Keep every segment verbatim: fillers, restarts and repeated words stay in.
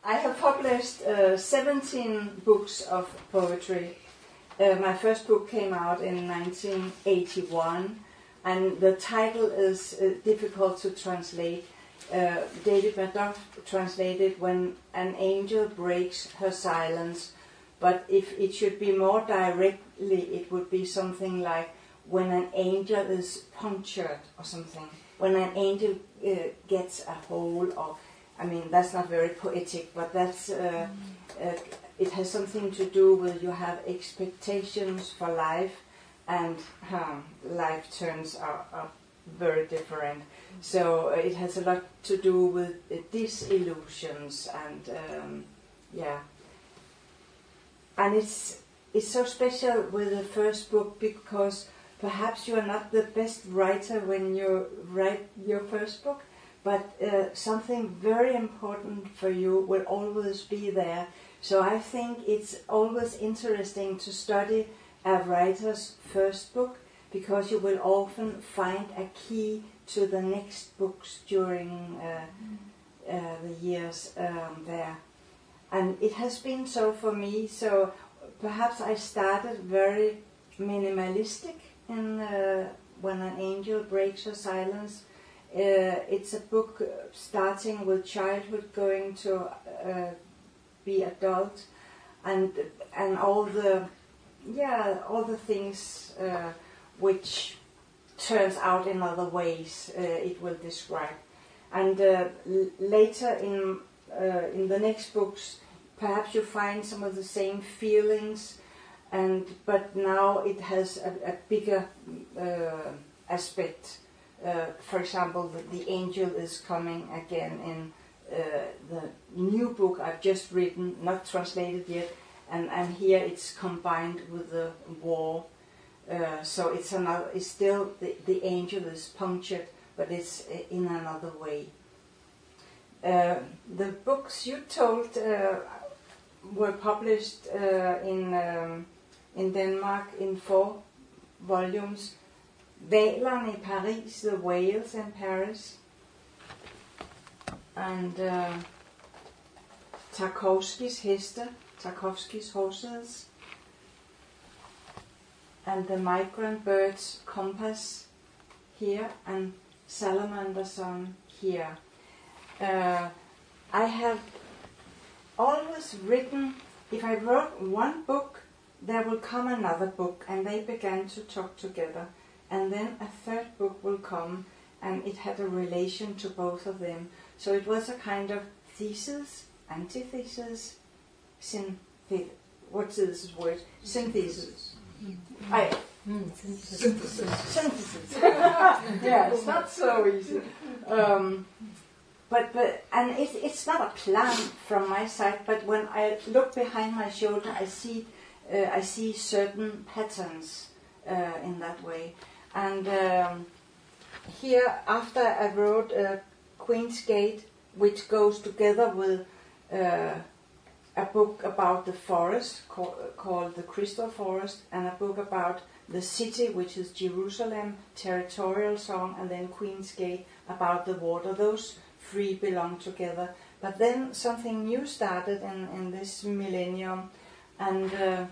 I have published uh, seventeen books of poetry. Uh, my first book came out in nineteen eighty-one, and the title is uh, difficult to translate. Uh, David Madoff translated "When an Angel Breaks Her Silence," but if it should be more directly, it would be something like "When an Angel is Punctured" or something. When an angel uh, gets a hold of. I mean, that's not very poetic, but that's uh, uh, it has something to do with you have expectations for life, and um, life turns out, out very different. So uh, it has a lot to do with uh, disillusions, and um, yeah, and it's it's so special with the first book because perhaps you are not the best writer when you write your first book. But uh, something very important for you will always be there. So I think it's always interesting to study a writer's first book because you will often find a key to the next books during uh, uh, the years um, there. And it has been so for me. So perhaps I started very minimalistic in uh, When an Angel Breaks Her Silence. Uh, it's a book uh, starting with childhood, going to uh, be adult, and and all the yeah all the things uh, which turns out in other ways. Uh, it will describe, and uh, l- later in uh, in the next books, perhaps you find some of the same feelings, and but now it has a, a bigger uh, aspect. Uh, for example, the, the angel is coming again in uh, the new book I've just written, not translated yet, and, and here it's combined with the war. Uh, so it's another. It's still the, the angel is punctured, but it's in another way. Uh, the books you told uh, were published uh, in um, in Denmark in four volumes. Hvalerne i Paris, The Whales in Paris, and uh, Tarkovsky's Heste, Tarkovsky's Horses, and The Migrant Bird's Compass here, and Salamander Song here. Uh, I have always written, if I wrote one book, there will come another book, and they began to talk together. And then a third book will come, and it had a relation to both of them. So it was a kind of thesis, antithesis, synthesis. What's this word? Synthesis. Mm-hmm. I, mm, synthesis. Synthesis. Yeah, it's not so easy. Um, but but and it, it's not a plan from my side. But when I look behind my shoulder, I see uh, I see certain patterns uh, in that way. And um, here, after I wrote uh, Queen's Gate, which goes together with uh, a book about the forest call, called The Crystal Forest, and a book about the city, which is Jerusalem, Territorial Song, and then Queen's Gate about the water. Those three belong together. But then something new started in, in this millennium, and uh,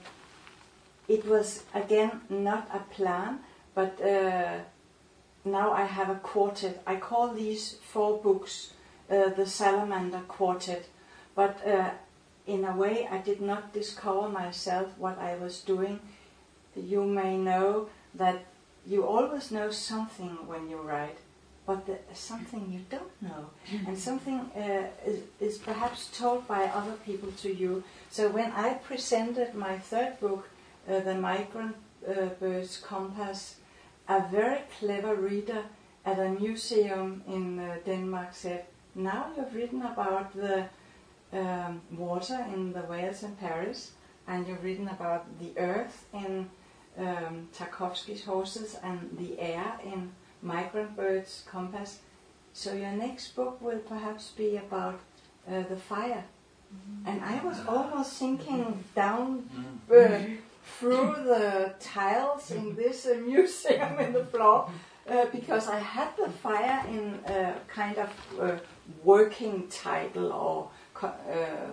it was again not a plan. But uh, now I have a quartet. I call these four books uh, the Salamander Quartet. But uh, in a way, I did not discover myself what I was doing. You may know that you always know something when you write, but the, something you don't know. And something uh, is, is perhaps told by other people to you. So when I presented my third book, uh, The Migrant uh, Bird's Compass, a very clever reader at a museum in uh, Denmark said, now you've written about the um, water in the whales in Paris, and you've written about the earth in um, Tarkovsky's Horses, and the air in Migrant Bird's Compass. So your next book will perhaps be about uh, the fire. Mm-hmm. And I was almost thinking down uh, through the tiles in this uh, museum in the floor, uh, because I had the fire in a kind of uh, working title or co- uh,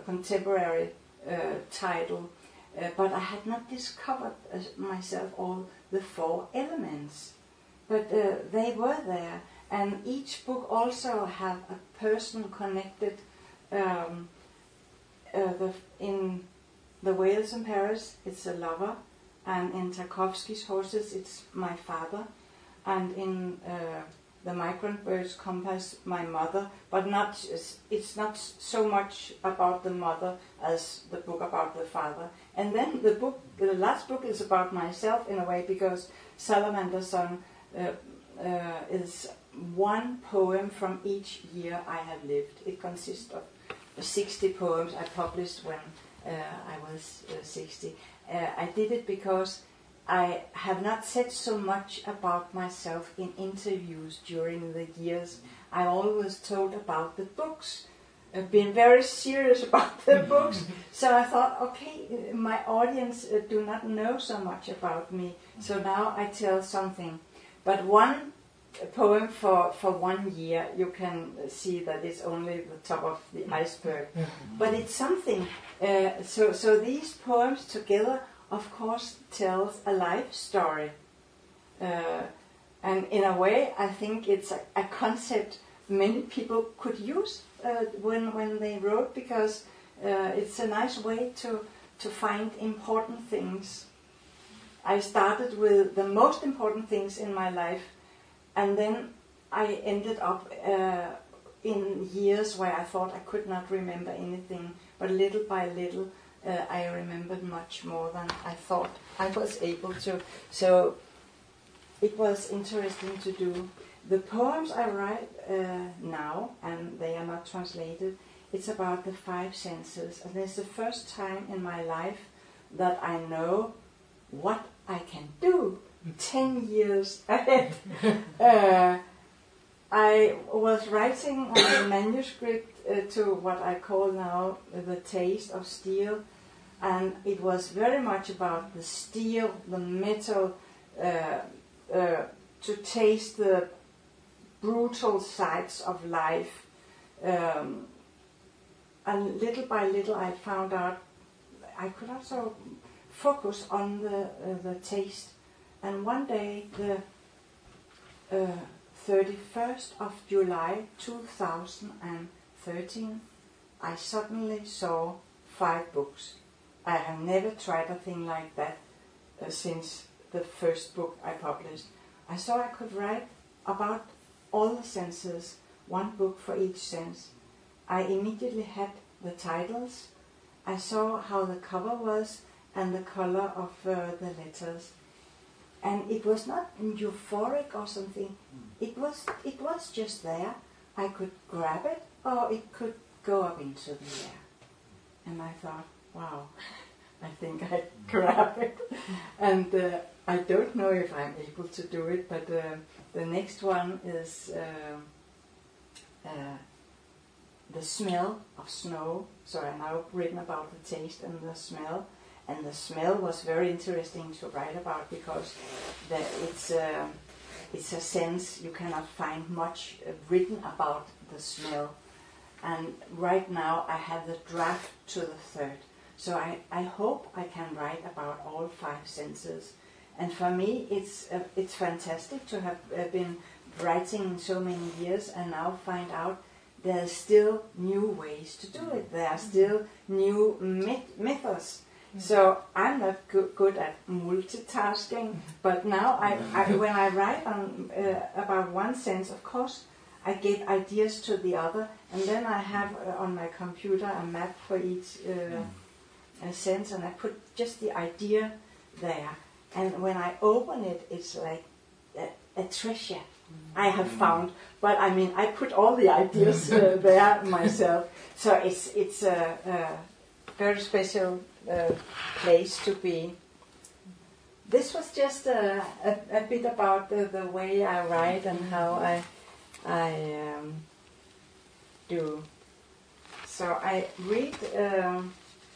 contemporary uh, title, uh, but I had not discovered uh, myself all the four elements. But uh, they were there, and each book also have a person connected. Um, uh, the, in The Whales in Paris, it's a lover, and in Tarkovsky's Horses, it's my father, and in uh, The Migrant Bird's Compass, my mother. But not it's not so much about the mother as the book about the father. And then the book, the last book, is about myself in a way, because Salamander Song uh, uh, is one poem from each year I have lived. It consists of sixty poems I published when uh, I was uh, sixty. Uh, I did it because I have not said so much about myself in interviews during the years. I always told about the books. I've been very serious about the books. So I thought, okay, my audience uh, do not know so much about me. So now I tell something. But one poem for, for one year, you can see that it's only the top of the iceberg. But it's something. Uh, so, so these poems together, of course, tells a life story. Uh, and in a way, I think it's a, a concept many people could use uh, when, when they wrote, because uh, it's a nice way to, to find important things. I started with the most important things in my life, and then I ended up uh, in years where I thought I could not remember anything, but little by little uh, I remembered much more than I thought I was able to. So it was interesting to do. The poems I write uh, now, and they are not translated, it's about the five senses. And it's the first time in my life that I know what I can do ten years ahead. uh, I was writing on a manuscript uh, to what I call now The Taste of Steel, and it was very much about the steel, the metal, uh, uh, to taste the brutal sides of life. Um, and little by little I found out I could also focus on the, uh, the taste. And one day, the uh, thirty-first of July two thousand thirteen, I suddenly saw five books. I have never tried a thing like that uh, since the first book I published. I saw I could write about all the senses, one book for each sense. I immediately had the titles. I saw how the cover was and the color of uh, the letters. And it was not euphoric or something. It was it was just there. I could grab it, or it could go up into the air. And I thought, wow, I think I grab it. And uh, I don't know if I'm able to do it, but uh, the next one is uh, uh, the smell of snow. So I now written about the taste and the smell. And the smell was very interesting to write about, because the, it's, uh, it's a sense you cannot find much uh, written about the smell. And right now I have the draft to the third. So I, I hope I can write about all five senses. And for me it's, uh, it's fantastic to have uh, been writing so many years and now find out there's still new ways to do it. There are still new met- methods. So I'm not go- good at multitasking, but now I, I when I write on, uh, about one sense, of course, I get ideas to the other, and then I have uh, on my computer a map for each uh, uh, sense, and I put just the idea there. And when I open it, it's like a, a treasure I have found. But I mean, I put all the ideas uh, there myself, so it's it's a, a very special Uh, place to be. This was just a, a, a bit about the, the way I write and how I I um, do. So I read um,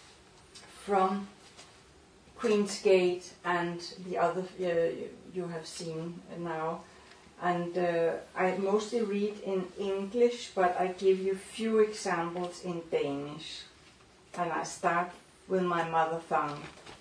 from Queen's Gate and the other uh, you have seen now, and uh, I mostly read in English, but I give you few examples in Danish. and I start with my mother found.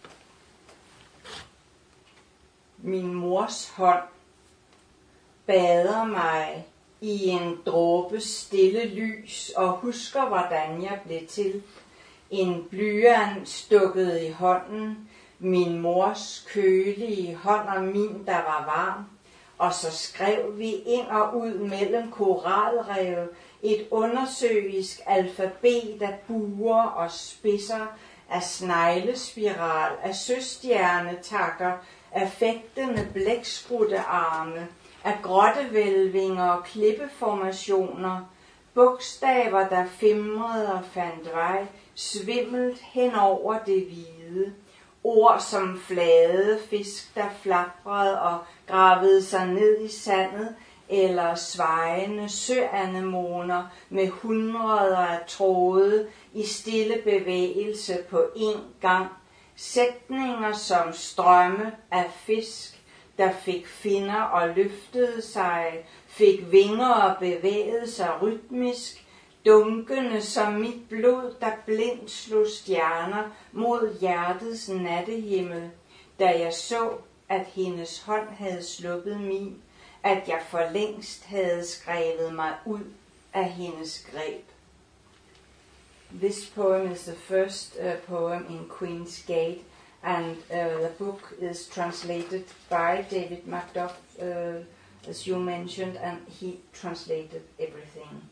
Min mors hånd bader mig i en dråbe stille lys og husker, hvordan jeg blev til. En blyant stukket i hånden, min mors kølige hånd og min, der var varm. Og så skrev vi ind og ud mellem koralrev et undersøisk alfabet af buer og spidser, af sneglespiral, af søstjernetakker, af fægtende blækspruttearme, af grottevælvinger og klippeformationer, bogstaver, der fimrede og fandt vej, svimmelt hen over det hvide. Ord som flade fisk, der flaprede og gravede sig ned i sandet, eller svejende søanemoner med hundreder af tråde i stille bevægelse på én gang. Sætninger som strømme af fisk, der fik finner og løftede sig, fik vinger og bevægede sig rytmisk, dunkende som mit blod, der blindt slog stjerner mod hjertets nattehimmel, da jeg så, at hendes hånd havde sluppet min, at jeg for længst havde skrevet mig ud af hendes greb. This poem is the first uh, poem in Queen's Gate, and uh, the book is translated by David Macduff, uh, as you mentioned, and he translated everything.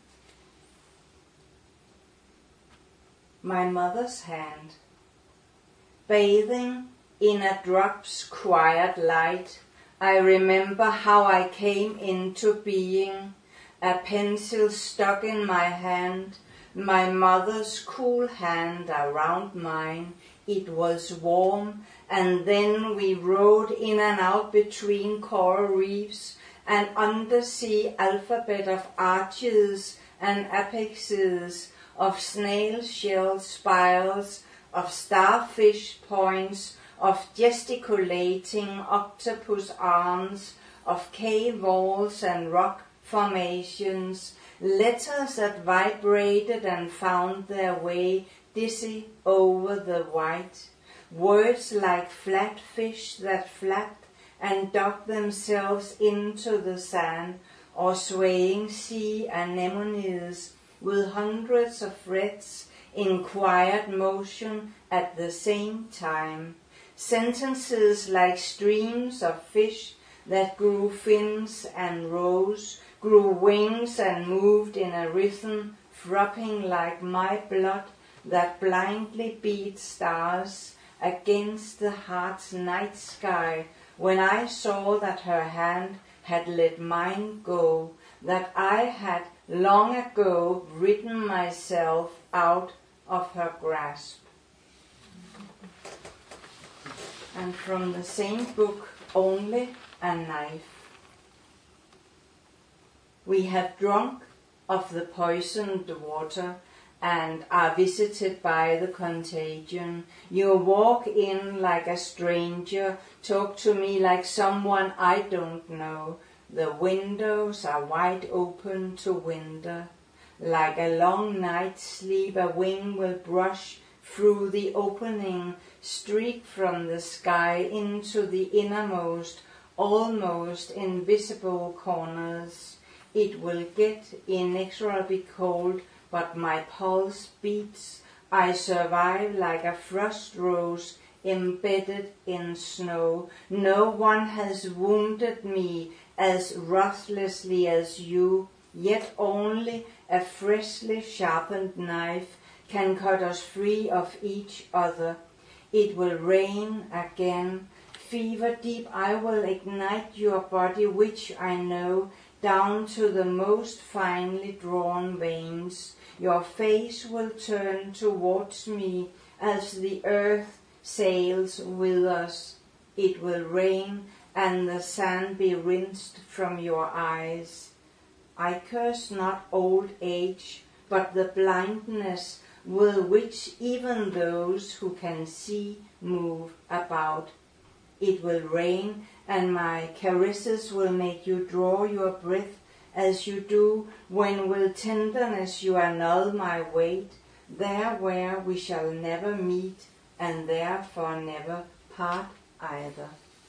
My mother's hand, bathing in a drop's quiet light, I remember how I came into being, a pencil stuck in my hand, my mother's cool hand around mine. It was warm, and then we rode in and out between coral reefs, an undersea alphabet of arches and apexes, of snail shell spirals, of starfish points, of gesticulating octopus arms, of cave walls and rock formations, letters that vibrated and found their way dizzy over the white, words like flat fish that flapped and dug themselves into the sand, or swaying sea anemones with hundreds of threads in quiet motion at the same time. Sentences like streams of fish that grew fins and rose, grew wings and moved in a rhythm throbbing like my blood that blindly beat stars against the heart's night sky, when I saw that her hand had let mine go, that I had long ago written myself out of her grasp. And from the same book, Only a Knife. We have drunk of the poisoned water and are visited by the contagion. You walk in like a stranger, talk to me like someone I don't know. The windows are wide open to winter. Like a long night's sleep, a wing will brush through the opening, streak from the sky into the innermost, almost invisible corners. It will get inexorably cold, but my pulse beats. I survive like a frost rose embedded in snow. No one has wounded me as ruthlessly as you, yet only a freshly sharpened knife can cut us free of each other. It will rain again. Fever deep I will ignite your body, which I know, down to the most finely drawn veins. Your face will turn towards me as the earth sails with us. It will rain and the sand be rinsed from your eyes. I curse not old age, but the blindness with which even those who can see move about. It will rain, and my caresses will make you draw your breath as you do when with tenderness you annul my weight. there where we shall never meet and therefore never part either.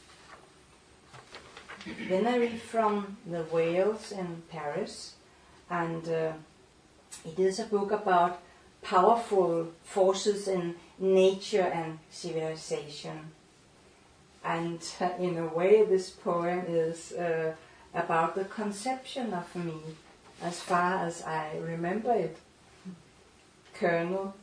Then I read from the Whales in Paris, and uh, it is a book about powerful forces in nature and civilization. And uh, in a way this poem is uh, about the conception of me, as far as I remember it. Colonel.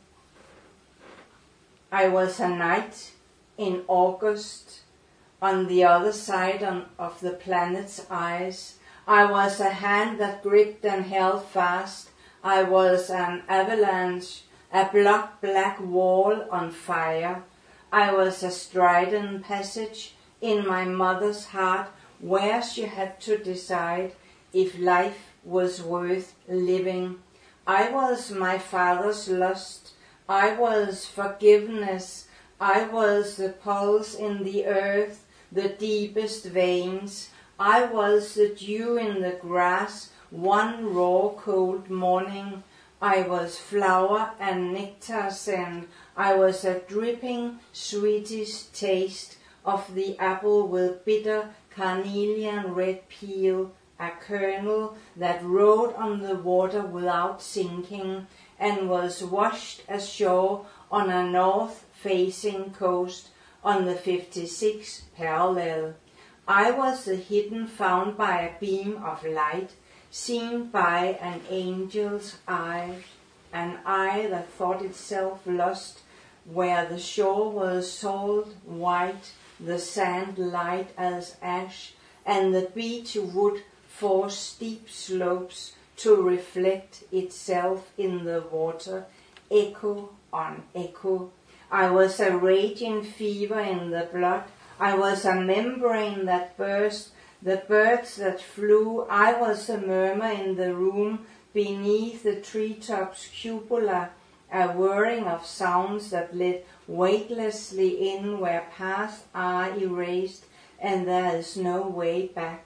I was a night in August on the other side on, of the planet's eyes. I was a hand that gripped and held fast. I was an avalanche, a block black wall on fire. I was a strident passage in my mother's heart where she had to decide if life was worth living. I was my father's lust. I was forgiveness. I was the pulse in the earth, the deepest veins. I was the dew in the grass, one raw cold morning. I was flower and nectar scent. I was a dripping sweetish taste of the apple with bitter carnelian red peel, a kernel that rode on the water without sinking and was washed ashore on a north-facing coast on the fifty-sixth parallel. I was the hidden found by a beam of light, seen by an angel's eye, an eye that thought itself lost, where the shore was salt white, the sand light as ash, and the beach wood four steep slopes to reflect itself in the water, echo on echo. I was a raging fever in the blood. I was a membrane that burst, the birds that flew. I was a murmur in the room beneath the treetops' cupola, a whirring of sounds that led weightlessly in where paths are erased and there is no way back.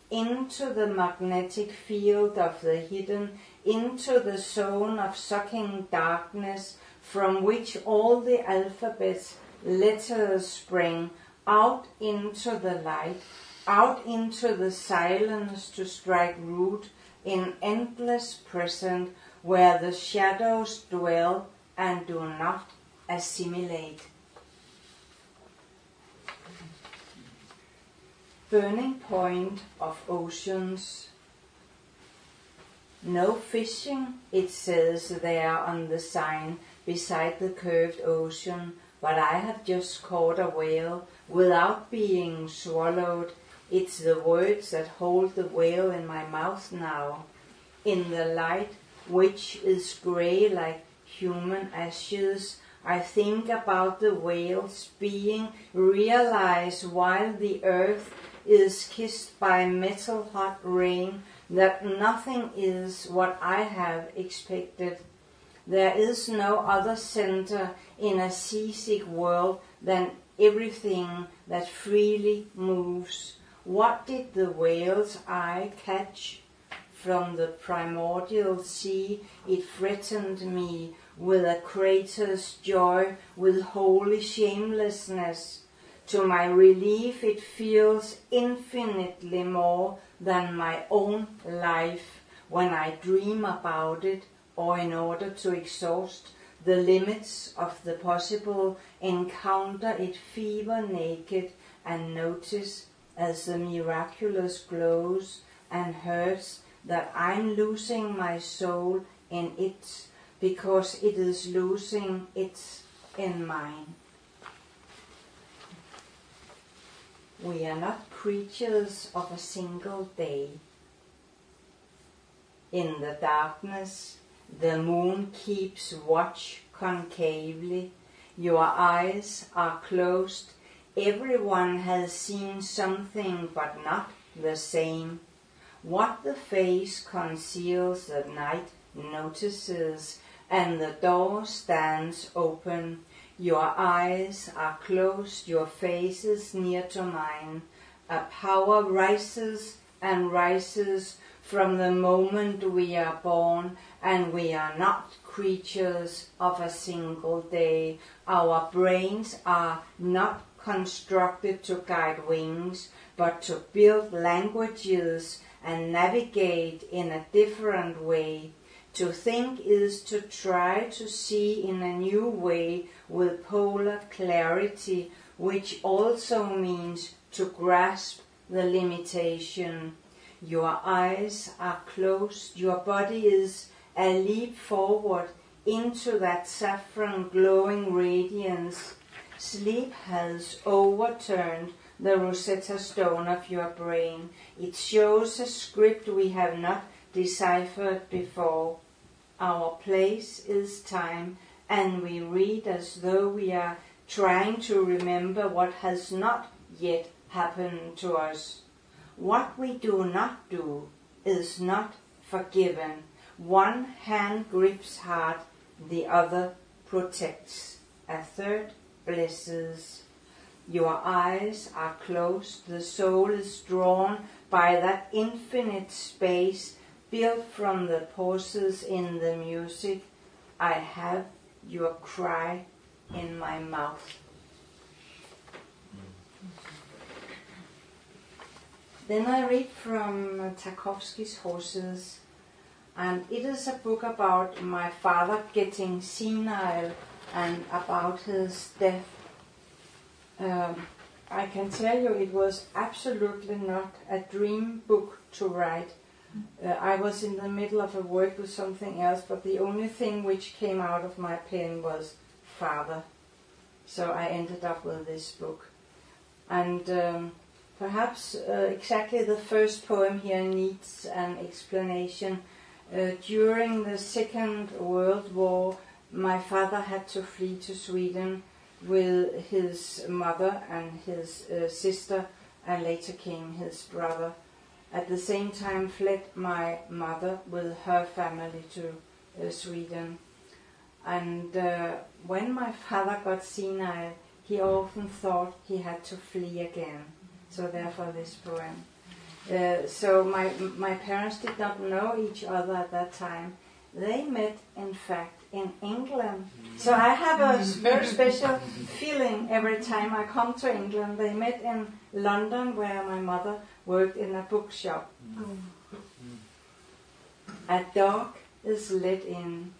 Into the magnetic field of the hidden, into the zone of sucking darkness from which all the alphabet's letters spring, out into the light, out into the silence to strike root in endless present where the shadows dwell and do not assimilate. Burning point of oceans. No fishing, it says there on the sign beside the curved ocean, but I have just caught a whale without being swallowed. It's the words that hold the whale in my mouth now. In the light, which is grey like human ashes, I think about the whales being realized while the earth is kissed by metal hot rain, that nothing is what I have expected. There is no other center in a seasick world than everything that freely moves. What did the whale's eye catch? From the primordial sea it threatened me with a crater's joy, with holy shamelessness. To my relief it feels infinitely more than my own life when I dream about it, or in order to exhaust the limits of the possible, encounter it fever naked and notice as the miraculous glows and hurts that I'm losing my soul in it because it is losing it in mine. We are not creatures of a single day. In the darkness, the moon keeps watch concavely. Your eyes are closed. Everyone has seen something, but not the same. What the face conceals, the night notices, and the door stands open. Your eyes are closed, your face is near to mine. A power rises and rises from the moment we are born, and we are not creatures of a single day. Our brains are not constructed to guide wings, but to build languages and navigate in a different way. To think is to try to see in a new way with polar clarity, which also means to grasp the limitation. Your eyes are closed, your body is a leap forward into that saffron glowing radiance. Sleep has overturned the Rosetta Stone of your brain. It shows a script we have not deciphered before. Our place is time, and we read as though we are trying to remember what has not yet happened to us. What we do not do is not forgiven. One hand grips hard, the other protects, a third blesses. Your eyes are closed, the soul is drawn by that infinite space built from the pauses in the music. I have your cry in my mouth. Then I read from Tarkovsky's Horses, and it is a book about my father getting senile and about his death. Um, I can tell you it was absolutely not a dream book to write. Uh, I was in the middle of a work with something else, but the only thing which came out of my pen was father. So I ended up with this book. And um, perhaps uh, exactly the first poem here needs an explanation. Uh, during the Second World War, my father had to flee to Sweden with his mother and his uh, sister, and later came his brother. At the same time fled my mother with her family to uh, Sweden. And uh, when my father got senile, he often thought he had to flee again. So therefore this poem. Uh, so my my parents did not know each other at that time. They met, in fact, in England. So I have a very special feeling every time I come to England. They met in London, where my mother worked in a bookshop. A dog is let in.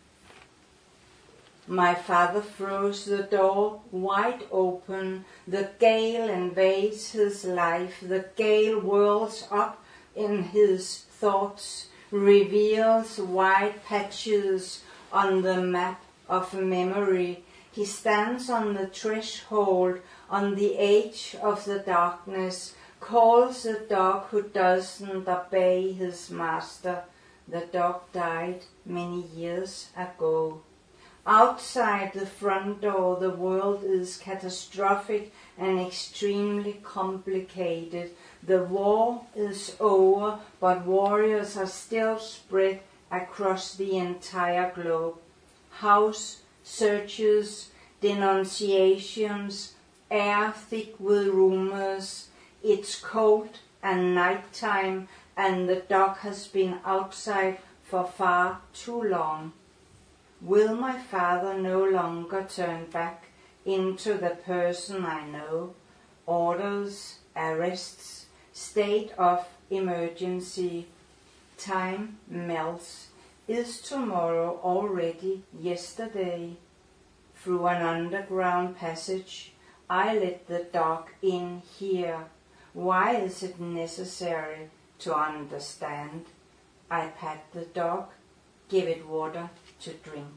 My father throws the door wide open. The gale invades his life. The gale whirls up in his thoughts, reveals white patches on the map of memory. He stands on the threshold, on the edge of the darkness, calls the dog who doesn't obey his master. The dog died many years ago. Outside the front door, the world is catastrophic and extremely complicated. The war is over, but warriors are still spread across the entire globe. House searches, denunciations, air thick with rumors. It's cold and nighttime, and the dog has been outside for far too long. Will my father no longer turn back into the person I know? Orders, arrests, state of emergency. Time melts. Is tomorrow already yesterday? Through an underground passage, I let the dog in here. Why is it necessary to understand? I pat the dog, give it water to drink.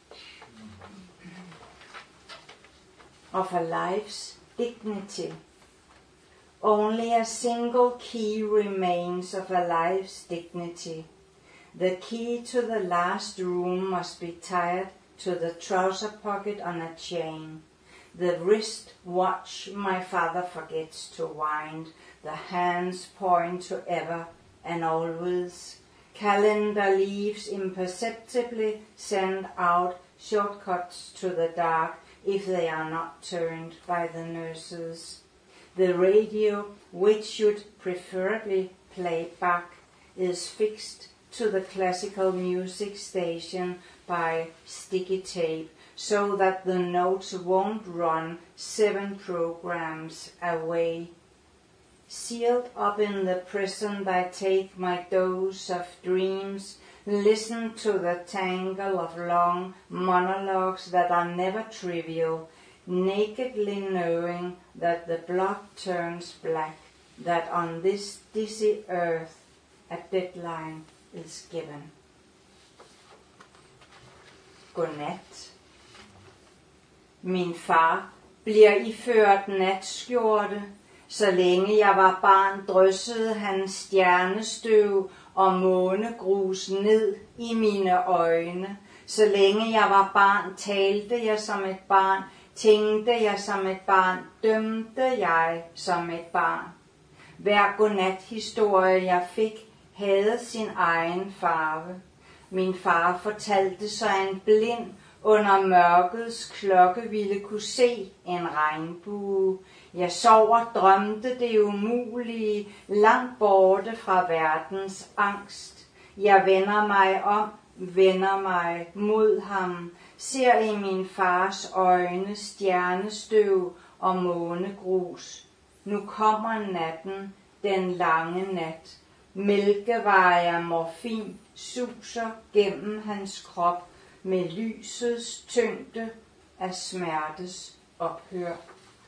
Of a life's dignity. Only a single key remains of a life's dignity. The key to the last room must be tied to the trouser pocket on a chain. The wrist watch my father forgets to wind. The hands point to ever and always. Calendar leaves imperceptibly send out shortcuts to the dark if they are not turned by the nurses. The radio, which should preferably play back, is fixed to the classical music station by sticky tape, so that the notes won't run seven programs away. Sealed up in the prison, I take my dose of dreams, listen to the tangle of long monologues that are never trivial, nakedly knowing that the blood turns black, that on this dizzy earth a deadline is given. Godnat. Min far bliver iført natskjorte. Så længe jeg var barn, dryssede han stjernestøv og månegrus ned i mine øjne. Så længe jeg var barn, talte jeg som et barn, tænkte jeg som et barn, dømte jeg som et barn. Hver godnathistorie jeg fik, havde sin egen farve. Min far fortalte, så en blind under mørkets klokke ville kunne se en regnbue. Jeg sov og drømte det umulige, langt borte fra verdens angst. Jeg vender mig om, vender mig mod ham, ser i min fars øjne stjernestøv og månegrus. Nu kommer natten, den lange nat. Mælkeveje af morfin suser gennem hans krop med lysets tyngde af smertes ophør.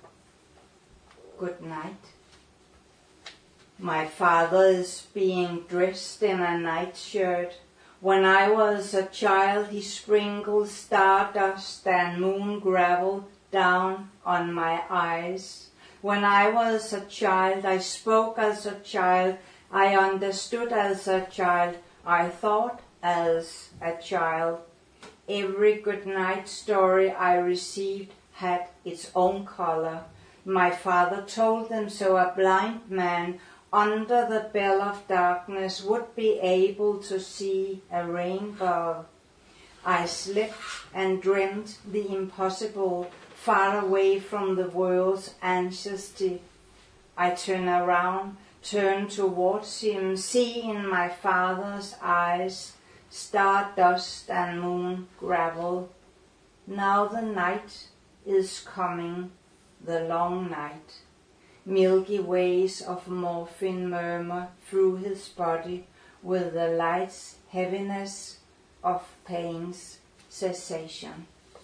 Good night. My father is being dressed in a nightshirt. When I was a child, he sprinkled stardust and moon gravel down on my eyes. When I was a child, I spoke as a child. I understood as a child. I thought as a child. Every good night story I received had its own color. My father told them so a blind man under the bell of darkness would be able to see a rainbow. I slept and dreamt the impossible, far away from the world's anxiety. I turn around, turn towards him, see in my father's eyes stardust and moon gravel. Now the night is coming, the long night. Milky ways of morphine murmur through his body with the light's heaviness of pain's cessation.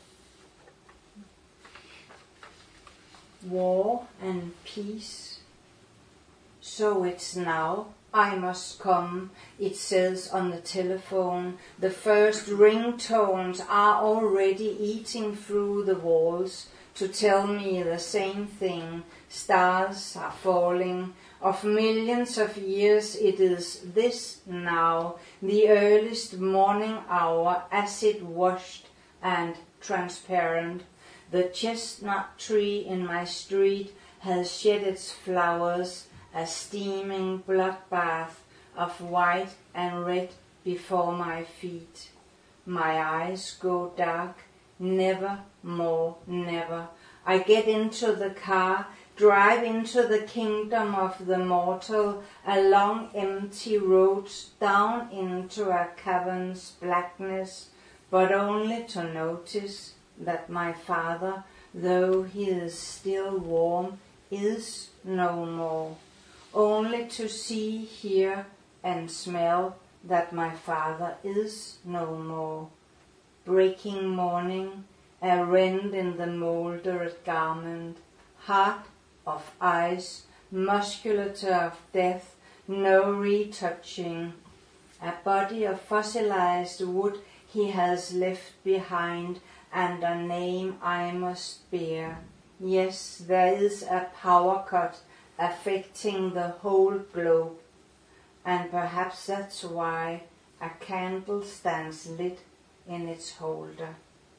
War and peace. So it's now I must come, it says on the telephone. The first ringtones are already eating through the walls to tell me the same thing. Stars are falling. Of millions of years it is this now, the earliest morning hour, acid washed and transparent. The chestnut tree in my street has shed its flowers, a steaming bloodbath of white and red before my feet. My eyes go dark, never more, never. I get into the car, drive into the kingdom of the mortal, along empty roads, down into a cavern's blackness, but only to notice that my father, though he is still warm, is no more. Only to see, hear, and smell that my father is no more. Breaking morning, a rend in the mouldered garment, heart of ice, musculature of death, no retouching. A body of fossilized wood he has left behind, and a name I must bear. Yes, there is a power cut affecting the whole globe, and perhaps that's why a candle stands lit in its holder.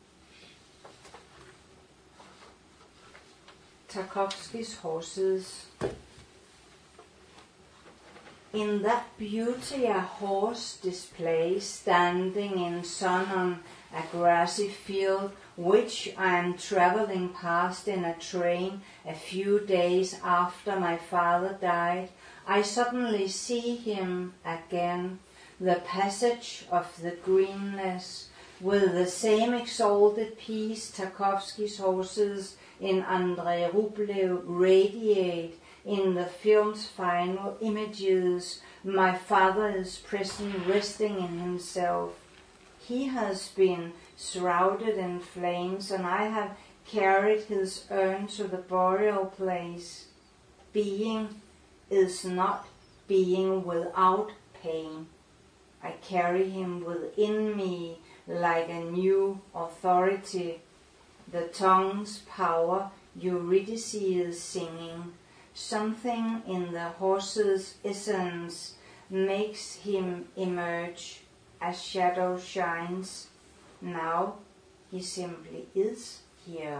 Tarkovsky's Horses. In that beauty a horse displays, standing in sun on a grassy field, which I am traveling past in a train a few days after my father died. I suddenly see him again. the passage of the greenness, with the same exalted peace Tarkovsky's horses in Andrei Rublev radiate in the film's final images. My father is present, resting in himself. He has been shrouded in flames, and I have carried his urn to the burial place. Being is not being without pain. I carry him within me like a new authority. The tongue's power, Eurydice is singing. Something in the horse's essence makes him emerge as shadow shines. Now he simply is here.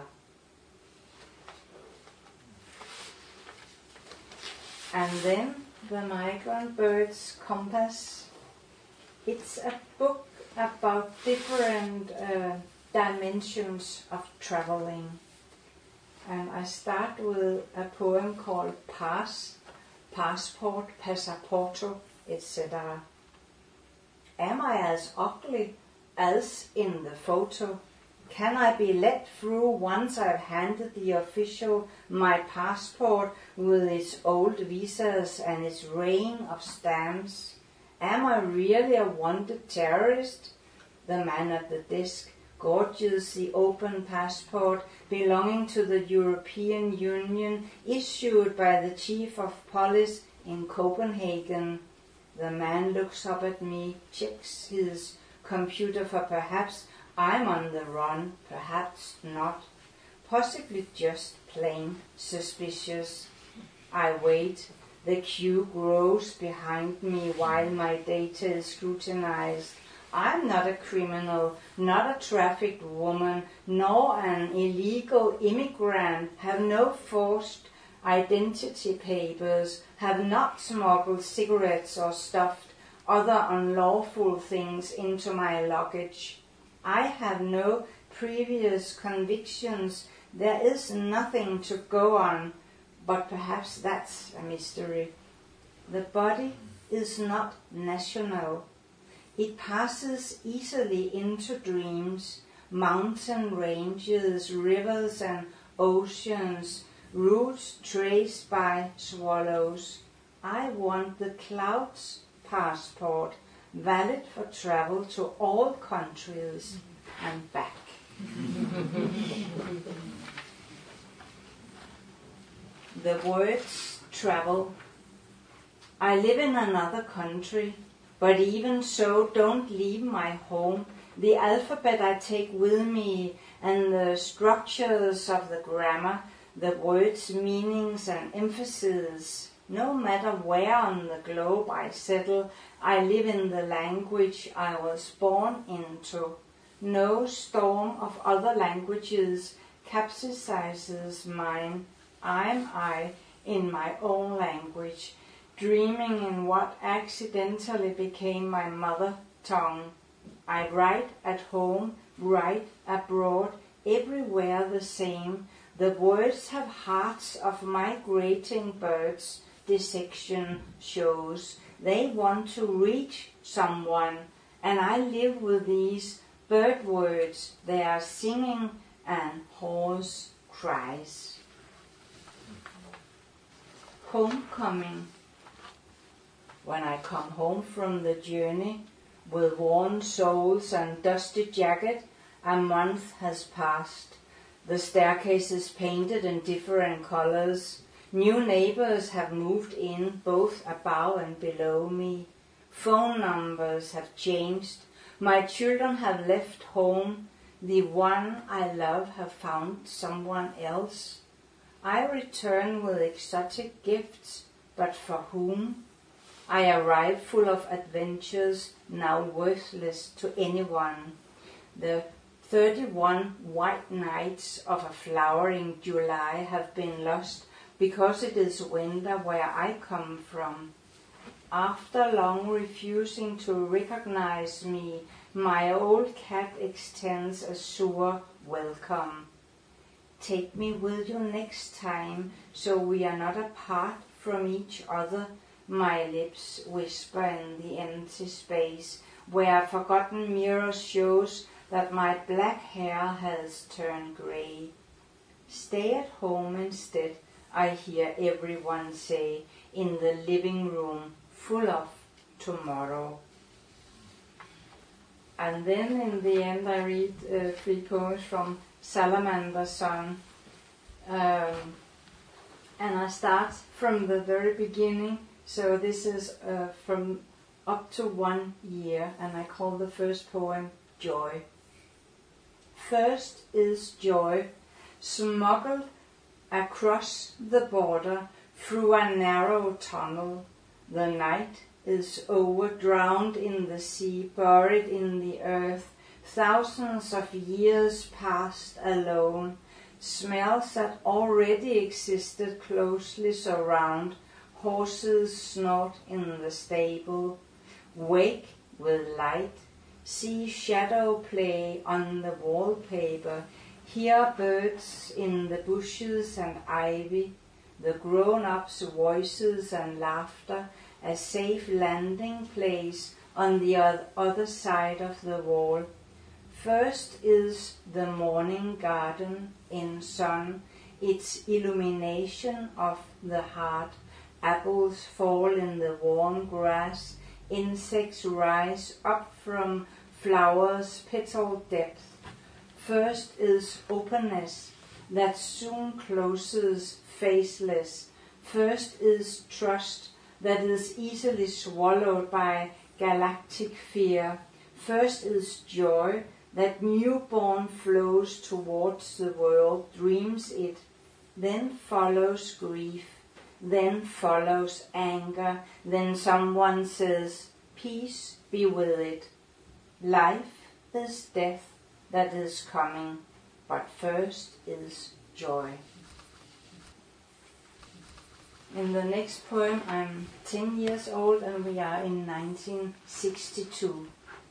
And then The Migrant Bird's Compass. It's a book about different uh, dimensions of traveling. And I start with a poem called Pass, Passport, Passaporto, et cetera. Am I as ugly as in the photo? Can I be let through once I've handed the official my passport with its old visas and its rain of stamps? Am I really a wanted terrorist? The man at the desk gorges the open passport belonging to the European Union issued by the chief of police in Copenhagen. The man looks up at me, checks his computer for perhaps I'm on the run, perhaps not, possibly just plain suspicious. I wait. The queue grows behind me while my data is scrutinized. I'm not a criminal, not a trafficked woman, nor an illegal immigrant, have no forced identity papers, have not smuggled cigarettes or stuffed other unlawful things into my luggage. I have no previous convictions. There is nothing to go on, but perhaps that's a mystery. The body is not national. It passes easily into dreams, mountain ranges, rivers and oceans, routes traced by swallows. I want the clouds passport, valid for travel to all countries and back. The words travel. I live in another country, but even so don't leave my home. The alphabet I take with me and the structures of the grammar, the words, meanings and emphases. No matter where on the globe I settle, I live in the language I was born into. No storm of other languages capsizes mine. I'm I in my own language, dreaming in what accidentally became my mother tongue. I write at home, write abroad, everywhere the same. The words have hearts of migrating birds, dissection shows. They want to reach someone, and I live with these bird words. They are singing and hoarse cries. Homecoming. When I come home from the journey, with worn soles and dusty jacket, a month has passed. The staircase is painted in different colors. New neighbors have moved in, both above and below me. Phone numbers have changed. My children have left home. The one I love have found someone else. I return with exotic gifts, but for whom? I arrive full of adventures, now worthless to anyone. The thirty-one white nights of a flowering July have been lost because it is winter where I come from. After long refusing to recognize me, my old cat extends a sour welcome. Take me with you next time, so we are not apart from each other. my lips whisper in the empty space, where a forgotten mirror shows that my black hair has turned grey. Stay at home instead, I hear everyone say, in the living room full of tomorrow. And then in the end I read uh, three poems from Salamander's Song. Um, and I start from the very beginning. So this is uh, from up to one year, and I call the first poem Joy. First is joy, smuggled across the border through a narrow tunnel. The night is over, drowned in the sea, buried in the earth, thousands of years passed alone. Smells that already existed closely surround, horses snort in the stable. Wake with light, see shadow play on the wallpaper, hear birds in the bushes and ivy, the grown-ups' voices and laughter, a safe landing place on the other side of the wall. First is the morning garden in sun, its illumination of the heart. Apples fall in the warm grass, insects rise up from flowers' petal depth. First is openness that soon closes, faceless. First is trust that is easily swallowed by galactic fear. First is joy that newborn flows towards the world, dreams it. Then follows grief. Then follows anger. Then someone says, peace be with it. Life is death that is coming, but first is joy. In the next poem, I'm ten years old and we are in nineteen sixty-two.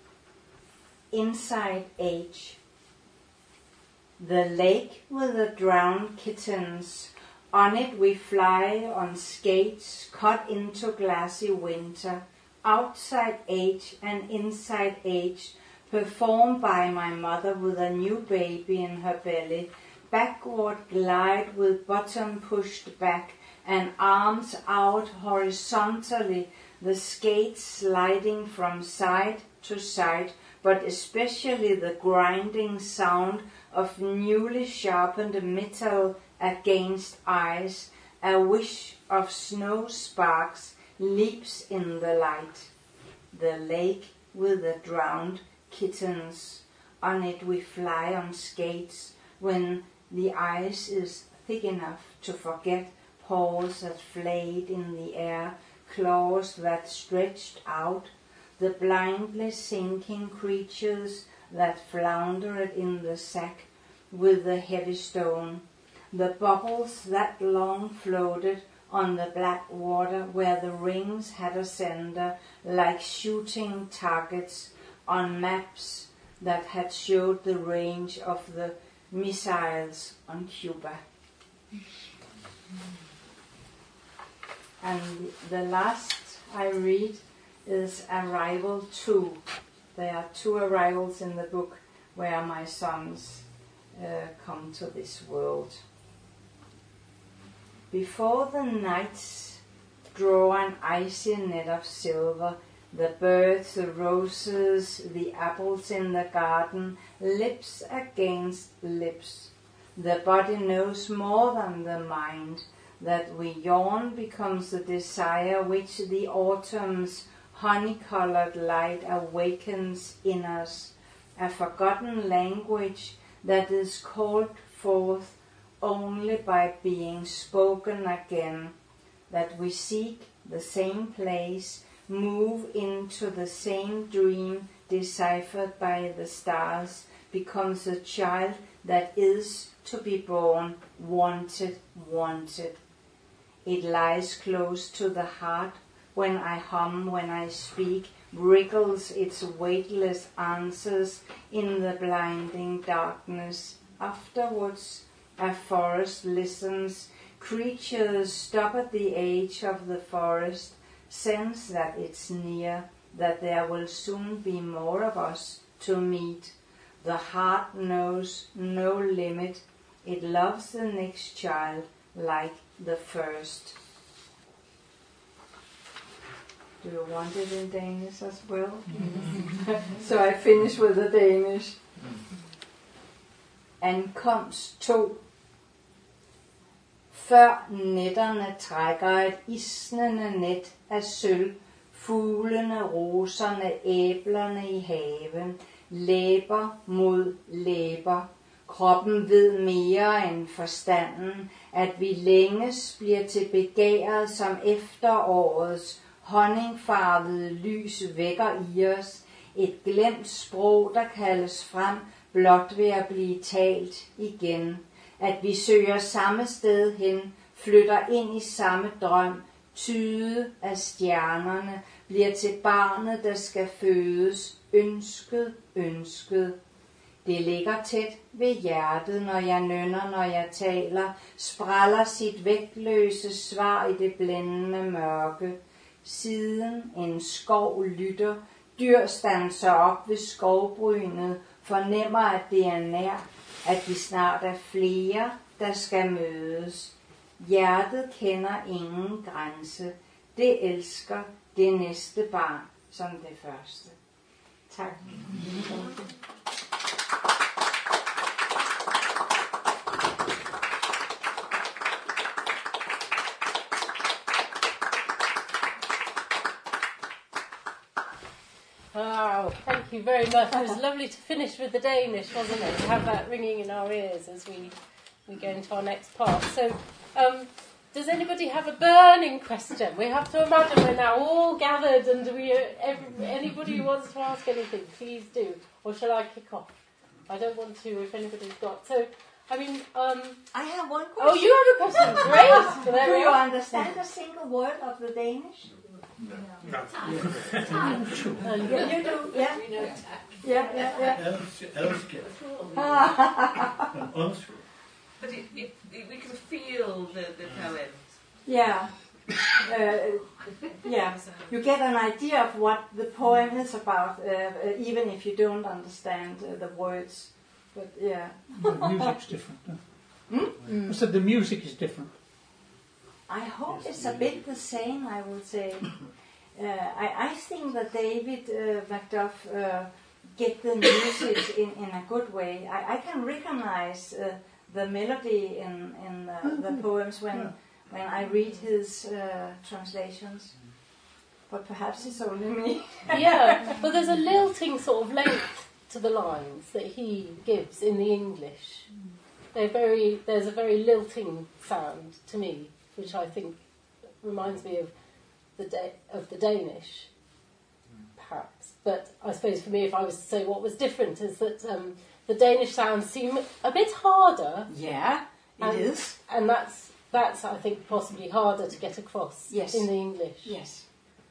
Inside Age. The lake with the drowned kittens. On it we fly on skates cut into glassy winter. Outside Age and inside Age, performed by my mother with a new baby in her belly. Backward glide with bottom pushed back and arms out horizontally, the skates sliding from side to side, but especially the grinding sound of newly sharpened metal against ice. A wish of snow sparks leaps in the light. The lake with the drowned kittens. On it we fly on skates when the ice is thick enough to forget paws that flayed in the air, claws that stretched out, the blindly sinking creatures that floundered in the sack with the heavy stone, the bubbles that long floated on the black water where the rings had a sender like shooting targets on maps that had showed the range of the missiles on Cuba. And the last I read is Arrival two. There are two arrivals in the book where my sons uh, come to this world. Before the nights draw an icy net of silver, the birds, the roses, the apples in the garden, lips against lips. The body knows more than the mind. That we yawn becomes the desire which the autumn's honey-colored light awakens in us, a forgotten language that is called forth only by being spoken again, that we seek the same place, move into the same dream deciphered by the stars, becomes a child that is to be born, wanted, wanted. It lies close to the heart when I hum, when I speak, wriggles its weightless answers in the blinding darkness. Afterwards, a forest listens. Creatures stop at the edge of the forest, sense that it's near, that there will soon be more of us to meet. The heart knows no limit. It loves the next child like the first. Do you want it in Danish as well? So I finish with the Danish. Ankomst to. Før nætterne trækker et isnende net af sølv, fuglene, roserne, æblerne i haven, læber mod læber. Kroppen ved mere end forstanden, at vi længes bliver til begæret som efterårets honningfarvede lys vækker i os. Et glemt sprog, der kaldes frem, blot ved at blive talt igen. At vi søger samme sted hen, flytter ind i samme drøm, tyde af stjernerne, bliver til barnet, der skal fødes, ønsket, ønsket. Det ligger tæt ved hjertet, når jeg nynner, når jeg taler, spræller sit vægtløse svar i det blændende mørke. Siden en skov lytter, dyr standser op ved skovbrynet, fornemmer, at det er nær, at vi snart er flere, der skal mødes. Hjertet kender ingen grænse. Det elsker det næste barn som det første. Tak. Wow, thank you very much. It was lovely to finish with the Danish, wasn't it? To have that ringing in our ears as we, we go into our next part. So, um, does anybody have a burning question? We have to imagine we're now all gathered, and we uh, every, anybody who wants to ask anything, please do. Or shall I kick off? I don't want to if anybody's got. So, I mean, um, I have one question. Oh, you have a question. Great. So there Do we you are. understand a single word of the Danish? No. And, Yeah, you do. Yeah. Yeah, yeah, yeah. Elsker. Elsker. Elsker. But it, it, it, we can feel the, the poem. Yeah. Uh, yeah. You get an idea of what the poem is about, uh, uh, even if you don't understand uh, the words. But yeah. The music's different. Huh? Hmm? I said the music is different. I hope it's a bit the same, I would say. Uh, I, I think that David uh, Macduff uh, get the music in, in a good way. I, I can recognize uh, the melody in, in uh, the poems when when I read his uh, translations. But perhaps it's only me. Yeah, but there's a lilting sort of length to the lines that he gives in the English. They're very, there's a very lilting sound to me, which I think reminds me of the da- of the Danish, perhaps. But I suppose for me, if I was to say what was different, is that um, the Danish sounds seem a bit harder. Yeah, it and, is. and that's that's I think possibly harder to get across Yes. in the English. Yes.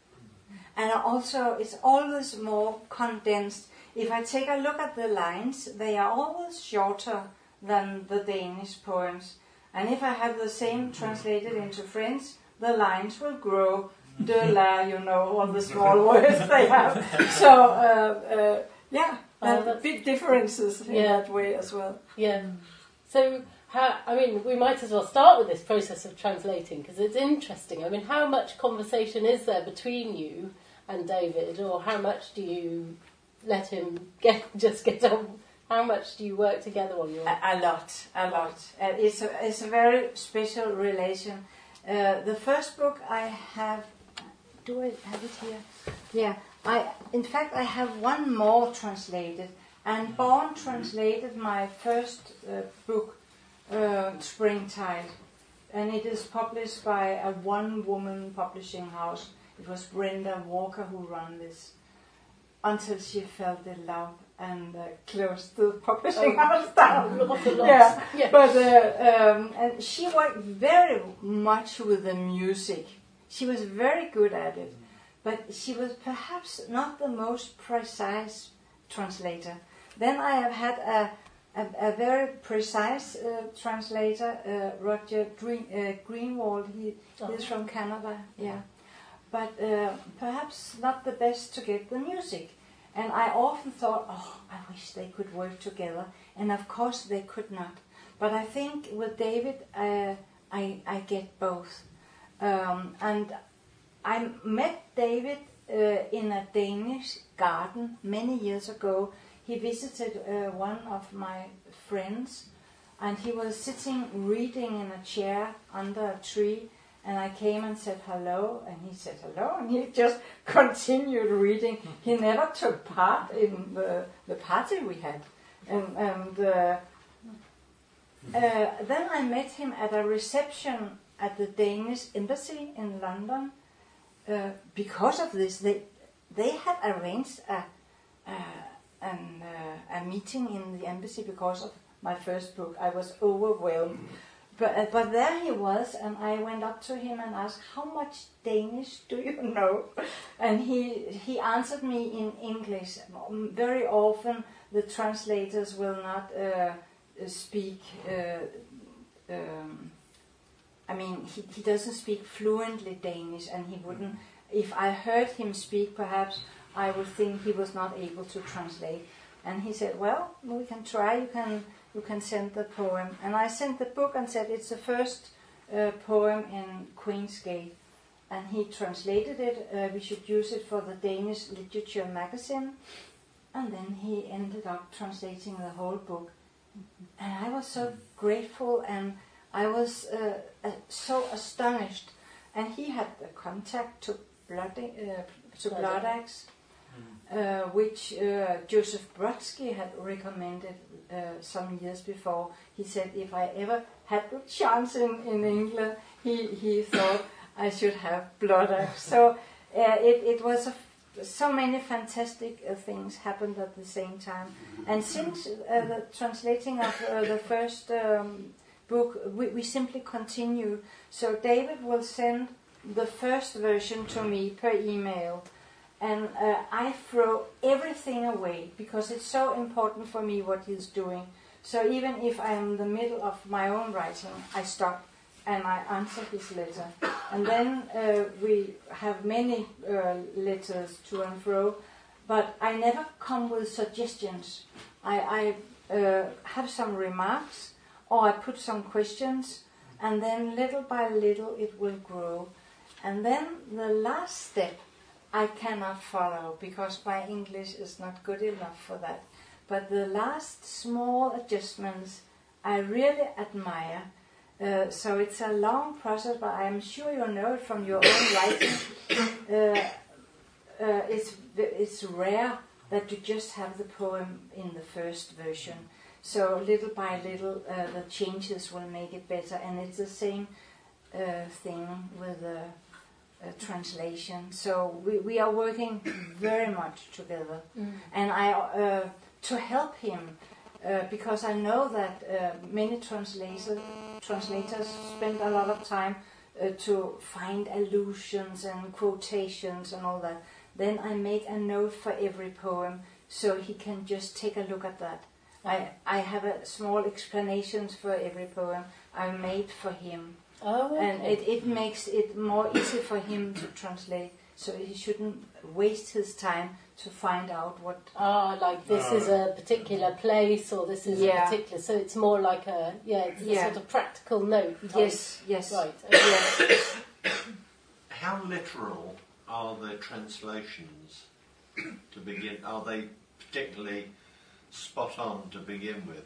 And also, it's always more condensed. If I take a look at the lines, they are always shorter than the Danish poems. And if I have the same translated into French, the lines will grow. De la, you know, all the small words they have. So, uh, uh, yeah, Oh, there are that's- big differences in Yeah. that way as well. Yeah. So, how, I mean, we might as well start with this process of translating because it's interesting. I mean, how much conversation is there between you and David, or how much do you let him get just get on? How much do you work together on your? A, a lot, a lot. Uh, it's a it's a very special relation. Uh, the first book I have, do I have it here? Yeah, I in fact I have one more translated, and Born translated my first uh, book, uh, Springtide, and it is published by a one-woman publishing house. It was Brenda Walker who ran this, until she fell in love and uh, closed the publishing Oh. house down. What a loss. Yeah, Yeah. but uh, um, and she worked very much with the music. She was very good at it, but she was perhaps not the most precise translator. Then I have had a a, a very precise uh, translator, uh, Roger Green, uh, Greenwald. He Oh. is from Canada. Yeah, but uh, perhaps not the best to get the music. And I often thought, oh, I wish they could work together. And of course they could not. But I think with David, uh, I, I get both. Um, and I met David uh, in a Danish garden many years ago. He visited uh, one of my friends, and he was sitting reading in a chair under a tree. And I came and said hello, and he said hello, and he just continued reading. He never took part in the, the party we had. And, and uh, uh, then I met him at a reception at the Danish embassy in London. Uh, because of this, they they had arranged a uh, an, uh, a meeting in the embassy because of my first book. I was overwhelmed. But, uh, but there he was, and I went up to him and asked, how much Danish do you know? And he he answered me in English. Very often the translators will not uh, speak, uh, um, I mean, he, he doesn't speak fluently Danish, and he wouldn't, if I heard him speak, perhaps I would think he was not able to translate. And he said, well, we can try, you can... You can send the poem. And I sent the book and said it's the first uh, poem in Queen's Gate. And he translated it. Uh, we should use it for the Danish Literature magazine. And then he ended up translating the whole book. And I was so grateful, and I was uh, uh, so astonished. And he had the contact to Blood, uh, to Bloodaxe, uh, which uh, Joseph Brodsky had recommended Uh, some years before. He said if I ever had the chance in, in England, he, he thought I should have Bloodaxe. So uh, it, it was a f- so many fantastic uh, things happened at the same time. And since uh, the translating of uh, the first um, book, we, we simply continue. So David will send the first version to me per email. And uh, I throw everything away because it's so important for me what he's doing. So even if I'm in the middle of my own writing, I stop and I answer his letter. And then uh, we have many uh, letters to and fro, but I never come with suggestions. I, I uh, have some remarks, or I put some questions, and then little by little it will grow. And then the last step I cannot follow because my English is not good enough for that. But the last small adjustments I really admire. Uh, so it's a long process, but I'm sure you know it from your own writing. Uh, uh, it's it's rare that you just have the poem in the first version. So little by little, uh, the changes will make it better, and it's the same uh, thing with the. Uh, translation. So we, we are working very much together, mm. and I uh, to help him uh, because I know that uh, many translators translators spend a lot of time uh, to find allusions and quotations and all that. Then I make a note for every poem so he can just take a look at that. I I have a small explanations for every poem I made for him. Oh, okay. And it, it makes it more easy for him to translate, so he shouldn't waste his time to find out what... Ah, like this is a particular place, or this is yeah. a particular... So it's more like a, yeah, it's yeah. a sort of practical note type. Yes, yes. Right, okay. Yes. How literal are the translations to begin? Are they particularly spot on to begin with?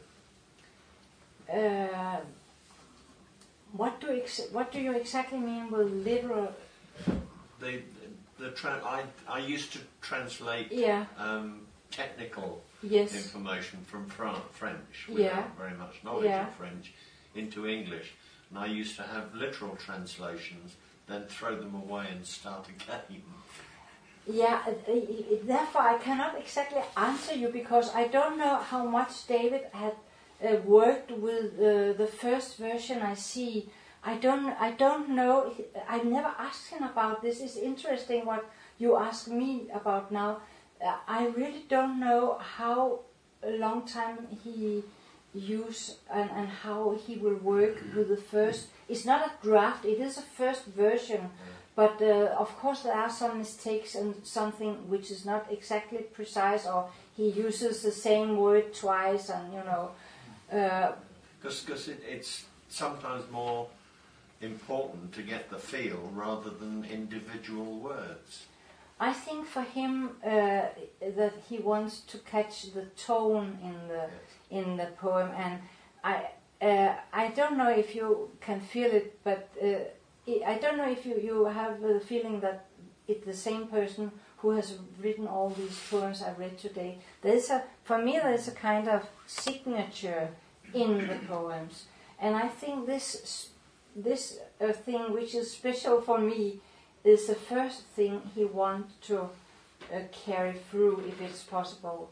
Uh, What do ex- what do you exactly mean with literal? The the tra- I I used to translate Yeah. um, technical Yes. information from Fran- French without Yeah. very much knowledge Yeah. of French into English, and I used to have literal translations, then throw them away and start again. Yeah. Uh, uh, therefore, I cannot exactly answer you because I don't know how much David had. Uh, worked with uh, the first version I see. I don't I don't know. I've never asked him about this. It's interesting what you ask me about now. Uh, I really don't know how long time he use and, and how he will work with the first. It's not a draft. It is a first version, but uh, of course there are some mistakes and something which is not exactly precise, or he uses the same word twice, and you know. Because uh, it, it's sometimes more important to get the feel rather than individual words. I think for him uh, that he wants to catch the tone in the Yes. in the poem, and I uh, I don't know if you can feel it, but uh, I don't know if you, you have the feeling that it's the same person who has written all these poems I read today. There's a for me there's a kind of signature in the poems, and I think this this uh, thing which is special for me is the first thing he wants to uh, carry through, if it's possible.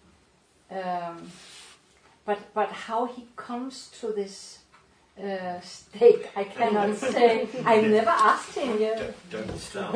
Um, but but how he comes to this uh, state, I cannot say. I've never asked him yet. Don't, don't start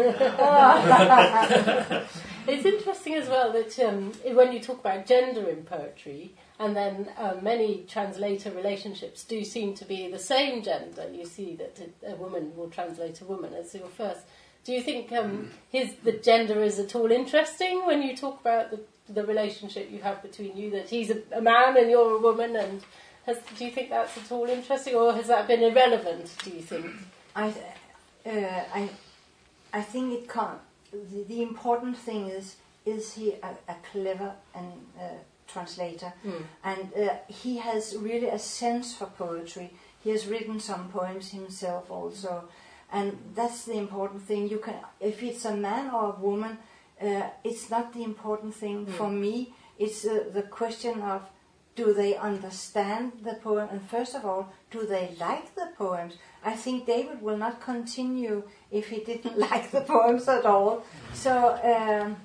now. It's interesting as well that um, when you talk about gender in poetry, and then uh, many translator relationships do seem to be the same gender. You see that a, a woman will translate a woman as your first. Do you think um, his the gender is at all interesting when you talk about the, the relationship you have between you? That he's a, a man and you're a woman, and has, do you think that's at all interesting, or has that been irrelevant? Do you think? I, uh, I, I think it can't. The, the important thing is: is he a, a clever and uh, translator, mm. and uh, he has really a sense for poetry. He has written some poems himself also. And that's the important thing. You can, if it's a man or a woman, uh, it's not the important thing. Mm. For me, it's uh, the question of, do they understand the poem? And first of all, do they like the poems? I think David will not continue if he didn't like the poems at all. So um,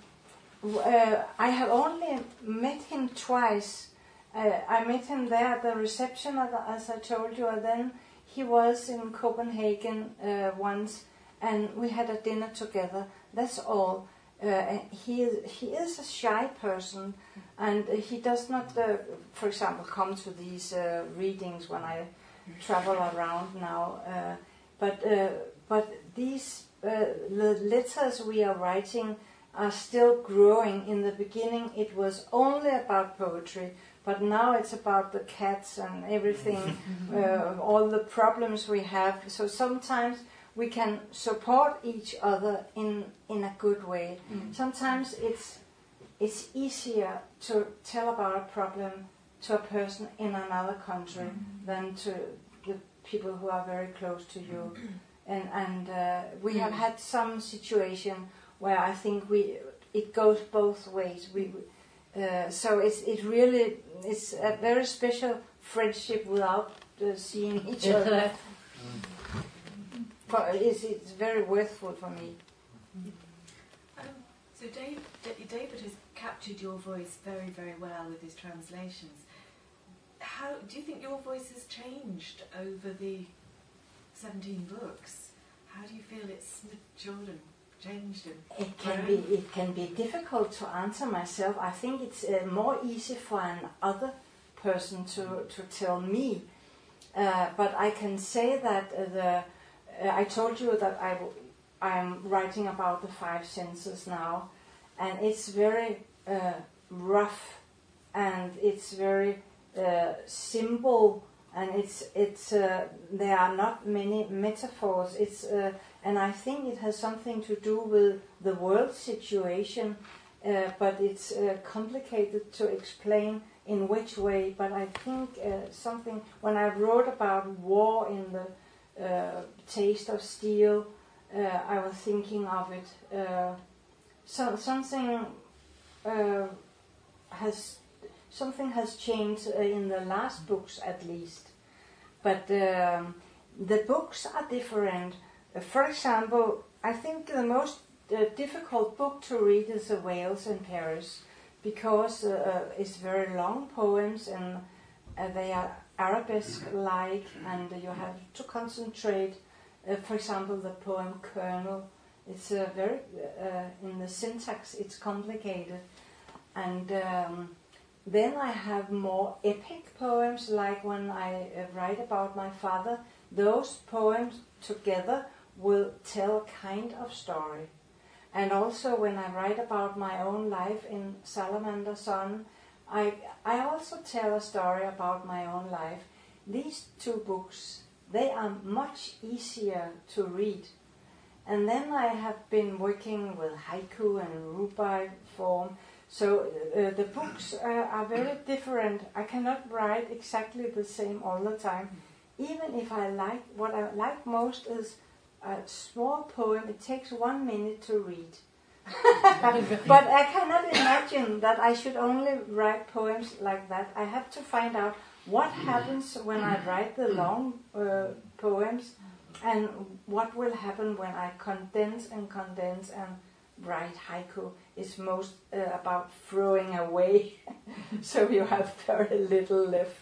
uh, I have only met him twice. Uh, I met him there at the reception, as I told you, and then he was in Copenhagen uh, once, and we had a dinner together. That's all. Uh, he is, he is a shy person, and he does not, uh, for example, come to these uh, readings when I travel around now. Uh, but uh, but these uh, the letters we are writing are still growing. In the beginning, it was only about poetry. But now it's about the cats and everything, uh, all the problems we have. So sometimes we can support each other in in a good way. Mm. Sometimes it's it's easier to tell about a problem to a person in another country mm. than to the people who are very close to you. And and uh, we have had some situation where I think we it goes both ways. We. Uh, so it's it really it's a very special friendship without uh, seeing each other. For, it's, it's very worthwhile for me. Um, so Dave, David has captured your voice very, very well with his translations. How do you think your voice has changed over the seventeen books? How do you feel it's matured and changed and it can be it can be difficult to answer myself. I think it's uh, more easy for an other person to to tell me. Uh, but I can say that uh, the uh, I told you that I w- I'm writing about the five senses now, and it's very uh, rough, and it's very uh, simple, and it's it's uh, there are not many metaphors. It's uh, And I think it has something to do with the world situation, uh, but it's uh, complicated to explain in which way. But I think uh, something, when I wrote about war in the uh, Taste of Steel, uh, I was thinking of it. Uh, so, something uh, has something has changed uh, in the last books, at least. But um, the books are different. Uh, for example, I think the most uh, difficult book to read is The Whales in Paris, because uh, it's very long poems, and uh, they are arabesque-like, and uh, you have to concentrate. Uh, for example, the poem Colonel, it's uh, very, uh, in the syntax it's complicated. And um, then I have more epic poems, like when I uh, write about my father. Those poems together will tell a kind of story. And also when I write about my own life in Salamander Sun, I, I also tell a story about my own life. These two books, they are much easier to read. And then I have been working with haiku and rubai form. So uh, the books uh, are very different. I cannot write exactly the same all the time. Even if I like, what I like most is a small poem. It takes one minute to read. But I cannot imagine that I should only write poems like that. I have to find out what happens when I write the long uh, poems, and what will happen when I condense and condense and write haiku. It's most uh, about throwing away, so you have very little left.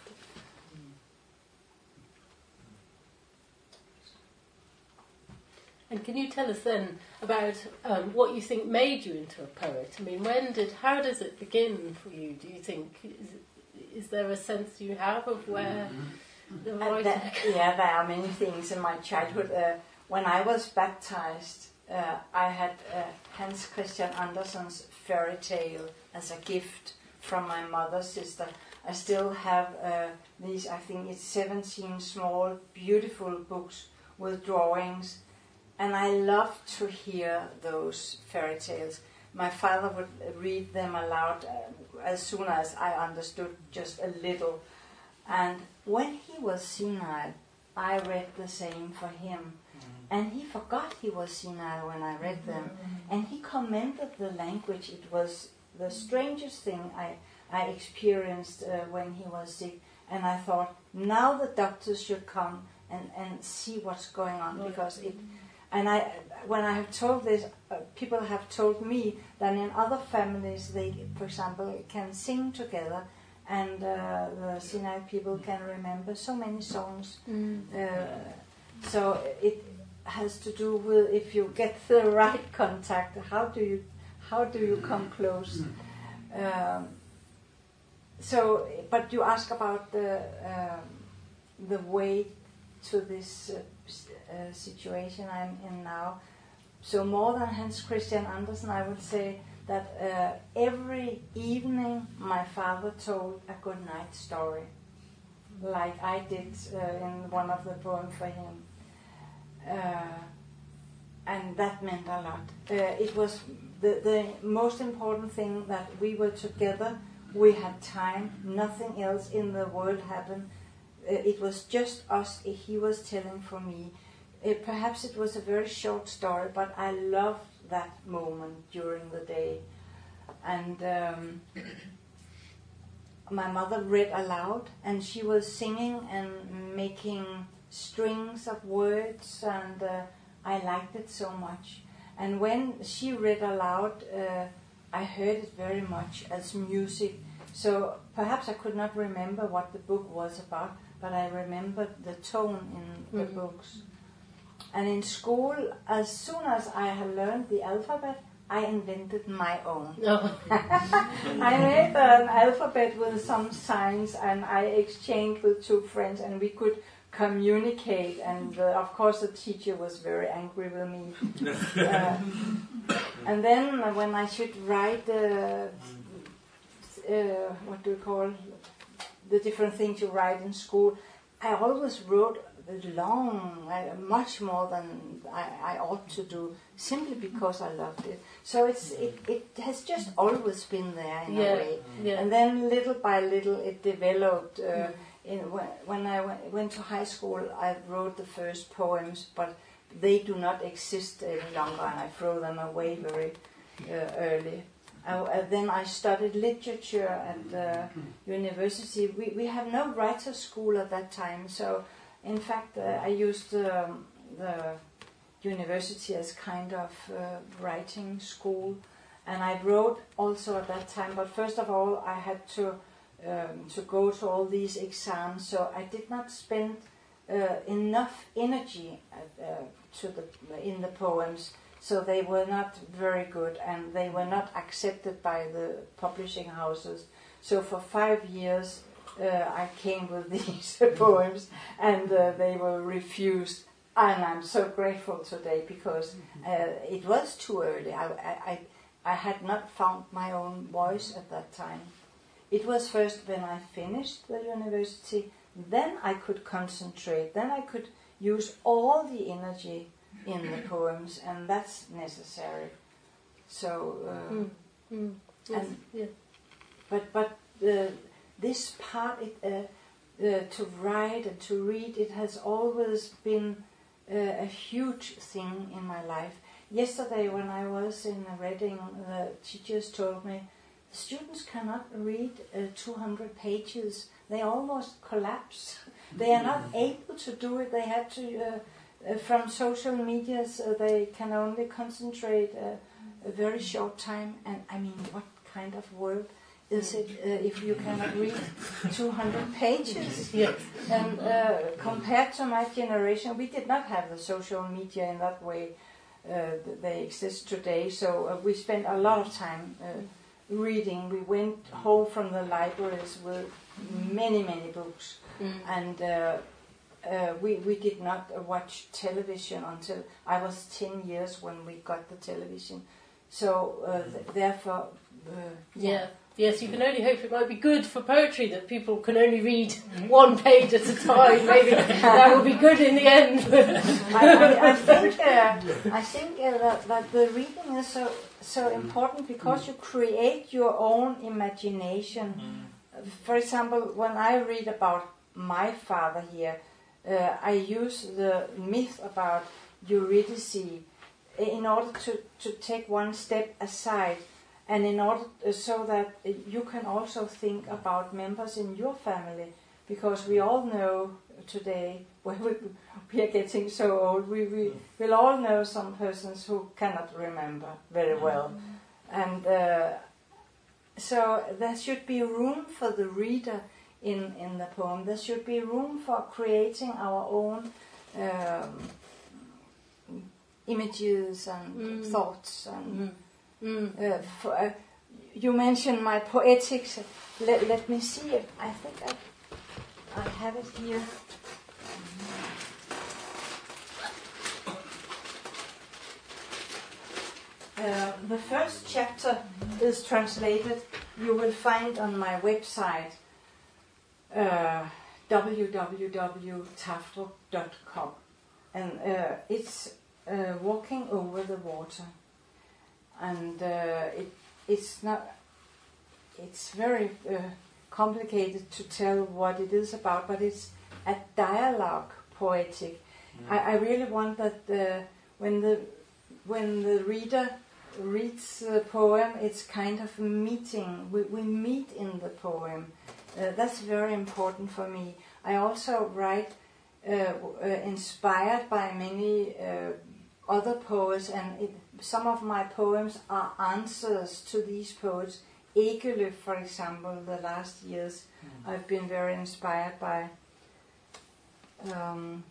And can you tell us then about um, what you think made you into a poet? I mean, when did, how does it begin for you, do you think? Is, is there a sense you have of where the writing... That, yeah, there are many things in my childhood. Uh, when I was baptized, uh, I had uh, Hans Christian Andersen's fairy tale as a gift from my mother's sister. I still have uh, these, I think it's seventeen small, beautiful books with drawings. And I loved to hear those fairy tales. My father would read them aloud uh, as soon as I understood just a little. And when he was senile, I read the same for him. Mm-hmm. And he forgot he was senile when I read them. Mm-hmm. And he commended the language. It was the strangest thing I, I experienced uh, when he was sick. And I thought, now the doctors should come and, and see what's going on, because it... And I, when I have told this, uh, people have told me that in other families they, for example, can sing together, and uh, the senile people can remember so many songs. Mm. Uh, so it has to do with if you get the right contact. How do you, how do you come close? Um, so, but you ask about the um, the way to this. Uh, Uh, situation I'm in now. So more than Hans Christian Andersen, I would say that uh, every evening my father told a good night story, like I did uh, in one of the poems for him. Uh, and that meant a lot. Uh, it was the, the most important thing, that we were together, we had time, nothing else in the world happened. Uh, it was just us, he was telling for me. It, perhaps it was a very short story, but I loved that moment during the day. And um, my mother read aloud, and she was singing and making strings of words, and uh, I liked it so much. And when she read aloud, uh, I heard it very much as music. So perhaps I could not remember what the book was about, but I remembered the tone in the mm. books. And in school, as soon as I had learned the alphabet, I invented my own. Oh. I made an alphabet with some signs, and I exchanged with two friends, and we could communicate. And uh, of course, the teacher was very angry with me. uh, and then uh, when I should write, uh, uh, what do you call the different things you write in school, I always wrote long, uh, much more than I, I ought to do, simply because I loved it. So it's it, it has just always been there in yeah. a way. Yeah. And then little by little it developed. Uh, mm. in, when I went, went to high school, I wrote the first poems, but they do not exist any longer, and I throw them away very uh, early. Uh, then I studied literature at the university. We, we have no writer school at that time, so in fact, uh, I used um, the university as kind of uh, writing school, and I wrote also at that time. But first of all, I had to um, to go to all these exams, so I did not spend uh, enough energy at, uh, to the in the poems. So they were not very good, and they were not accepted by the publishing houses. So for five years. Uh, I came with these poems, and uh, they were refused And I'm so grateful today because uh, it was too early. I, I, I had not found my own voice at that time. It was first when I finished the university, then I could concentrate, then I could use all the energy in the poems, and that's necessary. So, uh, Mm. Mm. Yes. and Yeah. but but uh, this part, it, uh, uh, to write and to read, it has always been uh, a huge thing in my life. Yesterday, when I was in Reading, the teachers told me students cannot read uh, two hundred pages. They almost collapse. They are not able to do it. They have to, uh, uh, from social medias, uh, they can only concentrate uh, a very short time. And I mean, what kind of world is it uh, if you cannot read two hundred pages? Yes. And uh, compared to my generation, we did not have the social media in that way. Uh, they exist today, so uh, we spent a lot of time uh, reading. We went home from the libraries with many, many books, Mm. and uh, uh, we we did not watch television until I was ten years when we got the television. So uh, th- therefore, uh, Yeah. Yes, you can only hope it might be good for poetry that people can only read one page at a time. Maybe that will be good in the end. I, I, I think uh, I think uh, that, that the reading is so so important because you create your own imagination. For example, when I read about my father here, uh, I use the myth about Eurydice in order to, to take one step aside, and in order uh, so that uh, you can also think about members in your family, because we all know today, when we, we are getting so old, we, we will all know some persons who cannot remember very well. And uh, so there should be room for the reader in, in the poem. There should be room for creating our own um, images and Mm. thoughts. And Mm. Mm. uh, for, uh, you mentioned my poetics. Let, let me see if I think I, I have it here. Uh, the first chapter is translated. You will find on my website uh, w w w dot tafdrup dot com, and uh, it's uh, walking over the water, and uh, it it's not it's very uh, complicated to tell what it is about, but it's a dialogue poetic. Mm. I, I really want that uh, when the when the reader reads the poem, it's kind of a meeting. We, we meet in the poem. Uh, that's very important for me. I also write uh, uh, inspired by many uh, other poets, and it, some of my poems are answers to these poets. Ekelöf, for example, the last years mm. I've been very inspired by. Um,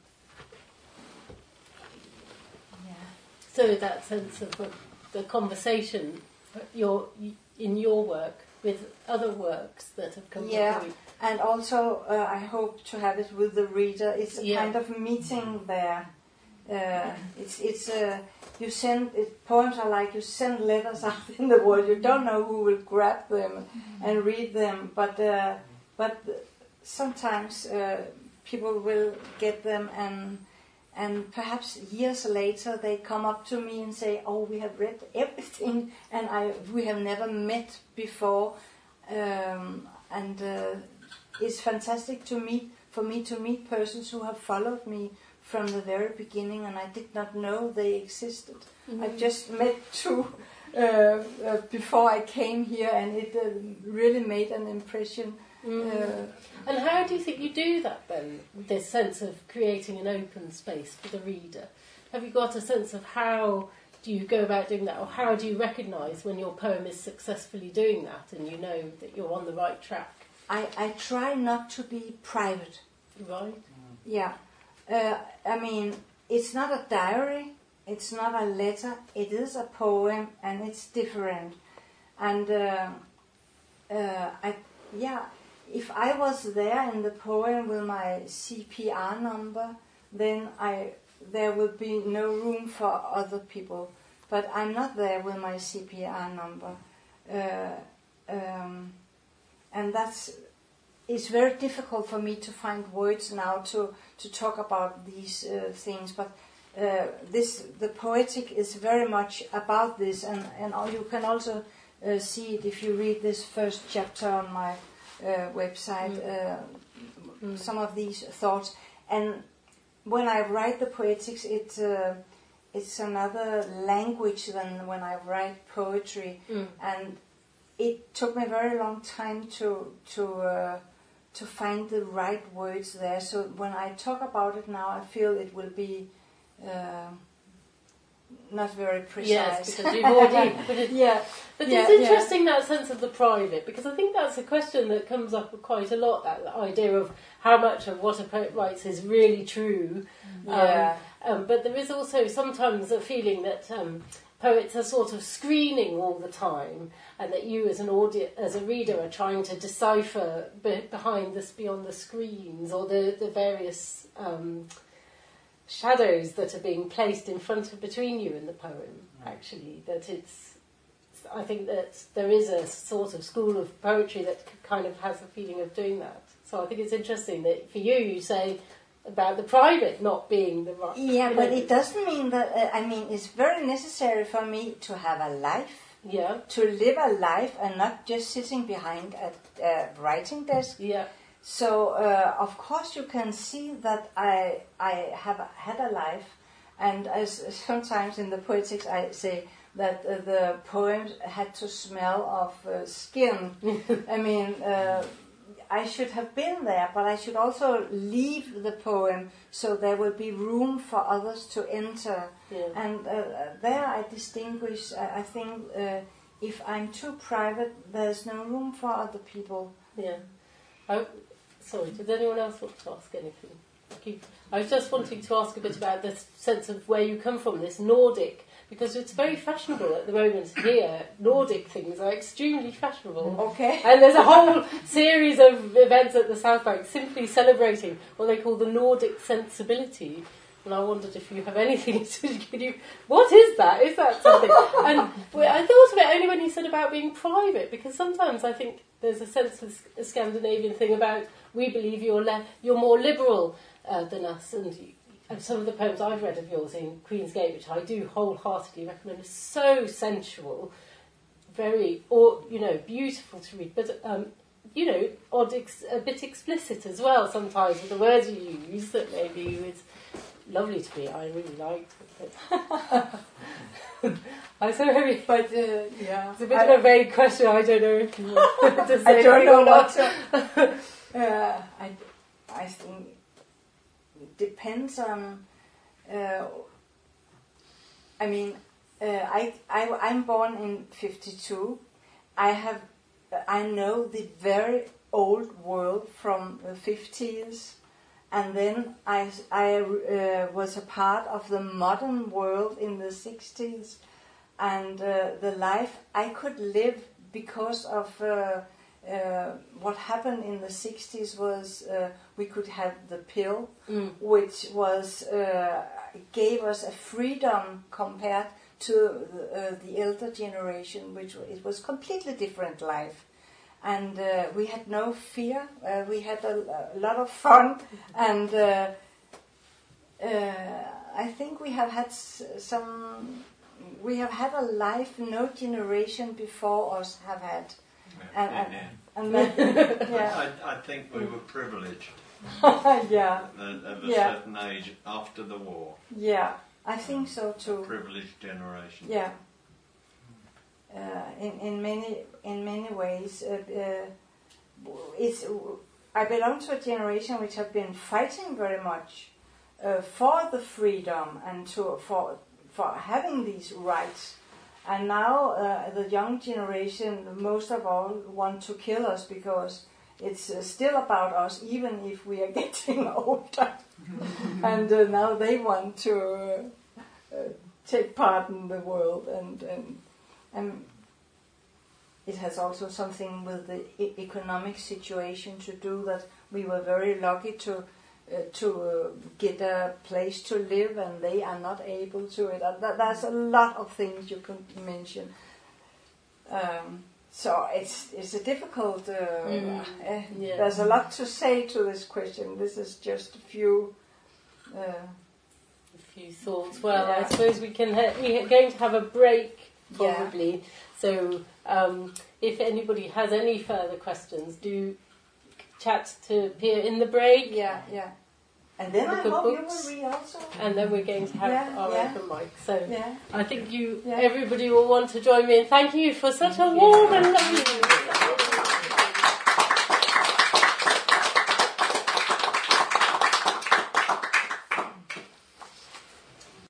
yeah. So that sense of the, the conversation, your in your work with other works that have come yeah, through. And also uh, I hope to have it with the reader. It's a yeah. kind of meeting there. Uh, it's it's uh, you send it, poems are like you send letters out in the world. You don't know who will grab them mm-hmm. and read them, but uh, but sometimes uh, people will get them, and and perhaps years later they come up to me and say, "Oh, we have read everything, and I we have never met before," um, and uh, it's fantastic to meet for me to meet persons who have followed me from the very beginning, and I did not know they existed. Mm-hmm. I just met two uh, uh, before I came here, and it uh, really made an impression. Mm. Uh, and how do you think you do that then, this sense of creating an open space for the reader? Have you got a sense of how do you go about doing that, or how do you recognise when your poem is successfully doing that and you know that you're on the right track? I, I try not to be private. Right. Yeah. Uh, I mean, it's not a diary, it's not a letter, it is a poem, and it's different. And uh, uh, I, yeah, if I was there in the poem with my C P R number, then I there will be no room for other people. But I'm not there with my C P R number. Uh, um, and that's it's very difficult for me to find words now to, to talk about these uh, things. But uh, this the poetic is very much about this, and, and you can also uh, see it if you read this first chapter on my uh, website, mm. Uh, mm. some of these thoughts. And when I write the poetics, it uh, it's another language than when I write poetry, mm. and it took me a very long time to to uh, to find the right words there. So when I talk about it now, I feel it will be uh, not very precise. Yes, because you've already. But it, yeah, but yeah, it's interesting yeah. that sense of the private, because I think that's a question that comes up quite a lot. That idea of how much of what a poet writes is really true. Yeah. Um, um, but there is also sometimes a feeling that um, poets are sort of screening all the time, and that you, as an audi- as a reader, are trying to decipher be- behind this, beyond the screens, or the the various um, shadows that are being placed in front of between you and the poem. Actually, that it's. I think that there is a sort of school of poetry that kind of has a feeling of doing that. So I think it's interesting that for you, you say about the private not being the right. Yeah, but it doesn't mean that. Uh, I mean, it's very necessary for me to have a life. Yeah. To live a life and not just sitting behind a, a writing desk. Yeah. So uh, of course you can see that I I have had a life, and as sometimes in the poetics I say that uh, the poems had to smell of uh, skin. I mean, uh, I should have been there, but I should also leave the poem so there will be room for others to enter. Yeah. And uh, there I distinguish, I, I think, uh, if I'm too private, there's no room for other people. Yeah. I, sorry, does anyone else want to ask anything? Okay. I was just wanting to ask a bit about the sense of where you come from, this Nordic, because it's very fashionable at the moment here. Nordic things are extremely fashionable. Okay. And there's a whole series of events at the South Bank simply celebrating what they call the Nordic sensibility. And I wondered if you have anything to can you what is that? Is that something? And I thought of it only when you said about being private, because sometimes I think there's a sense of a Scandinavian thing about we believe you're le- you're more liberal uh, than us, and you, and some of the poems I've read of yours in Queen's Gate, which I do wholeheartedly recommend, are so sensual, very, or you know, beautiful to read, but um, you know, odd, ex- a bit explicit as well sometimes with the words you use. That maybe it's lovely to me. I really liked it. I'm so heavy, but uh, yeah, it's a bit I, of a vague question. I don't know if you want to say I don't know or what. not. To, uh, I I think. Depends on. Uh, I mean, uh, I I I'm born in fifty-two. I have I know the very old world from the fifties, and then I I uh, was a part of the modern world in the sixties, and uh, the life I could live because of. Uh, Uh, what happened in the sixties was uh, we could have the pill, mm. which was uh, gave us a freedom compared to the, uh, the elder generation, which it was completely different life, and uh, we had no fear. Uh, we had a, a lot of fun, and uh, uh, I think we have had some. We have had a life no generation before us have had. And, and, yeah. and then, yeah. I, I think we were privileged. Yeah. At, at a Yeah. certain age after the war. Yeah, I think so too. A privileged generation. Yeah. Uh, in in many in many ways, uh, uh, it's. I belong to a generation which have been fighting very much uh, for the freedom and to for for having these rights. And now uh, the young generation, most of all, want to kill us because it's uh, still about us, even if we are getting older. And uh, now they want to uh, uh, take part in the world, and, and and it has also something with the e- economic situation to do. That we were very lucky to uh, to uh, get a place to live, and they are not able to it. Uh, th- there's a lot of things you can mention. Um, so it's it's a difficult. Uh, Mm. uh, Yeah. There's a lot to say to this question. This is just a few. Uh, A few thoughts. Well, I Yeah. suppose we can. Ha- we are going to have a break Yeah. probably. So um, if anybody has any further questions, do chat to Pia in the break. yeah, yeah. And then Look I at hope books. you will read also. And then we're going to have Yeah, our yeah. open mic. So Yeah. I think you, Yeah. everybody will want to join me. And thank you for such a warm and lovely.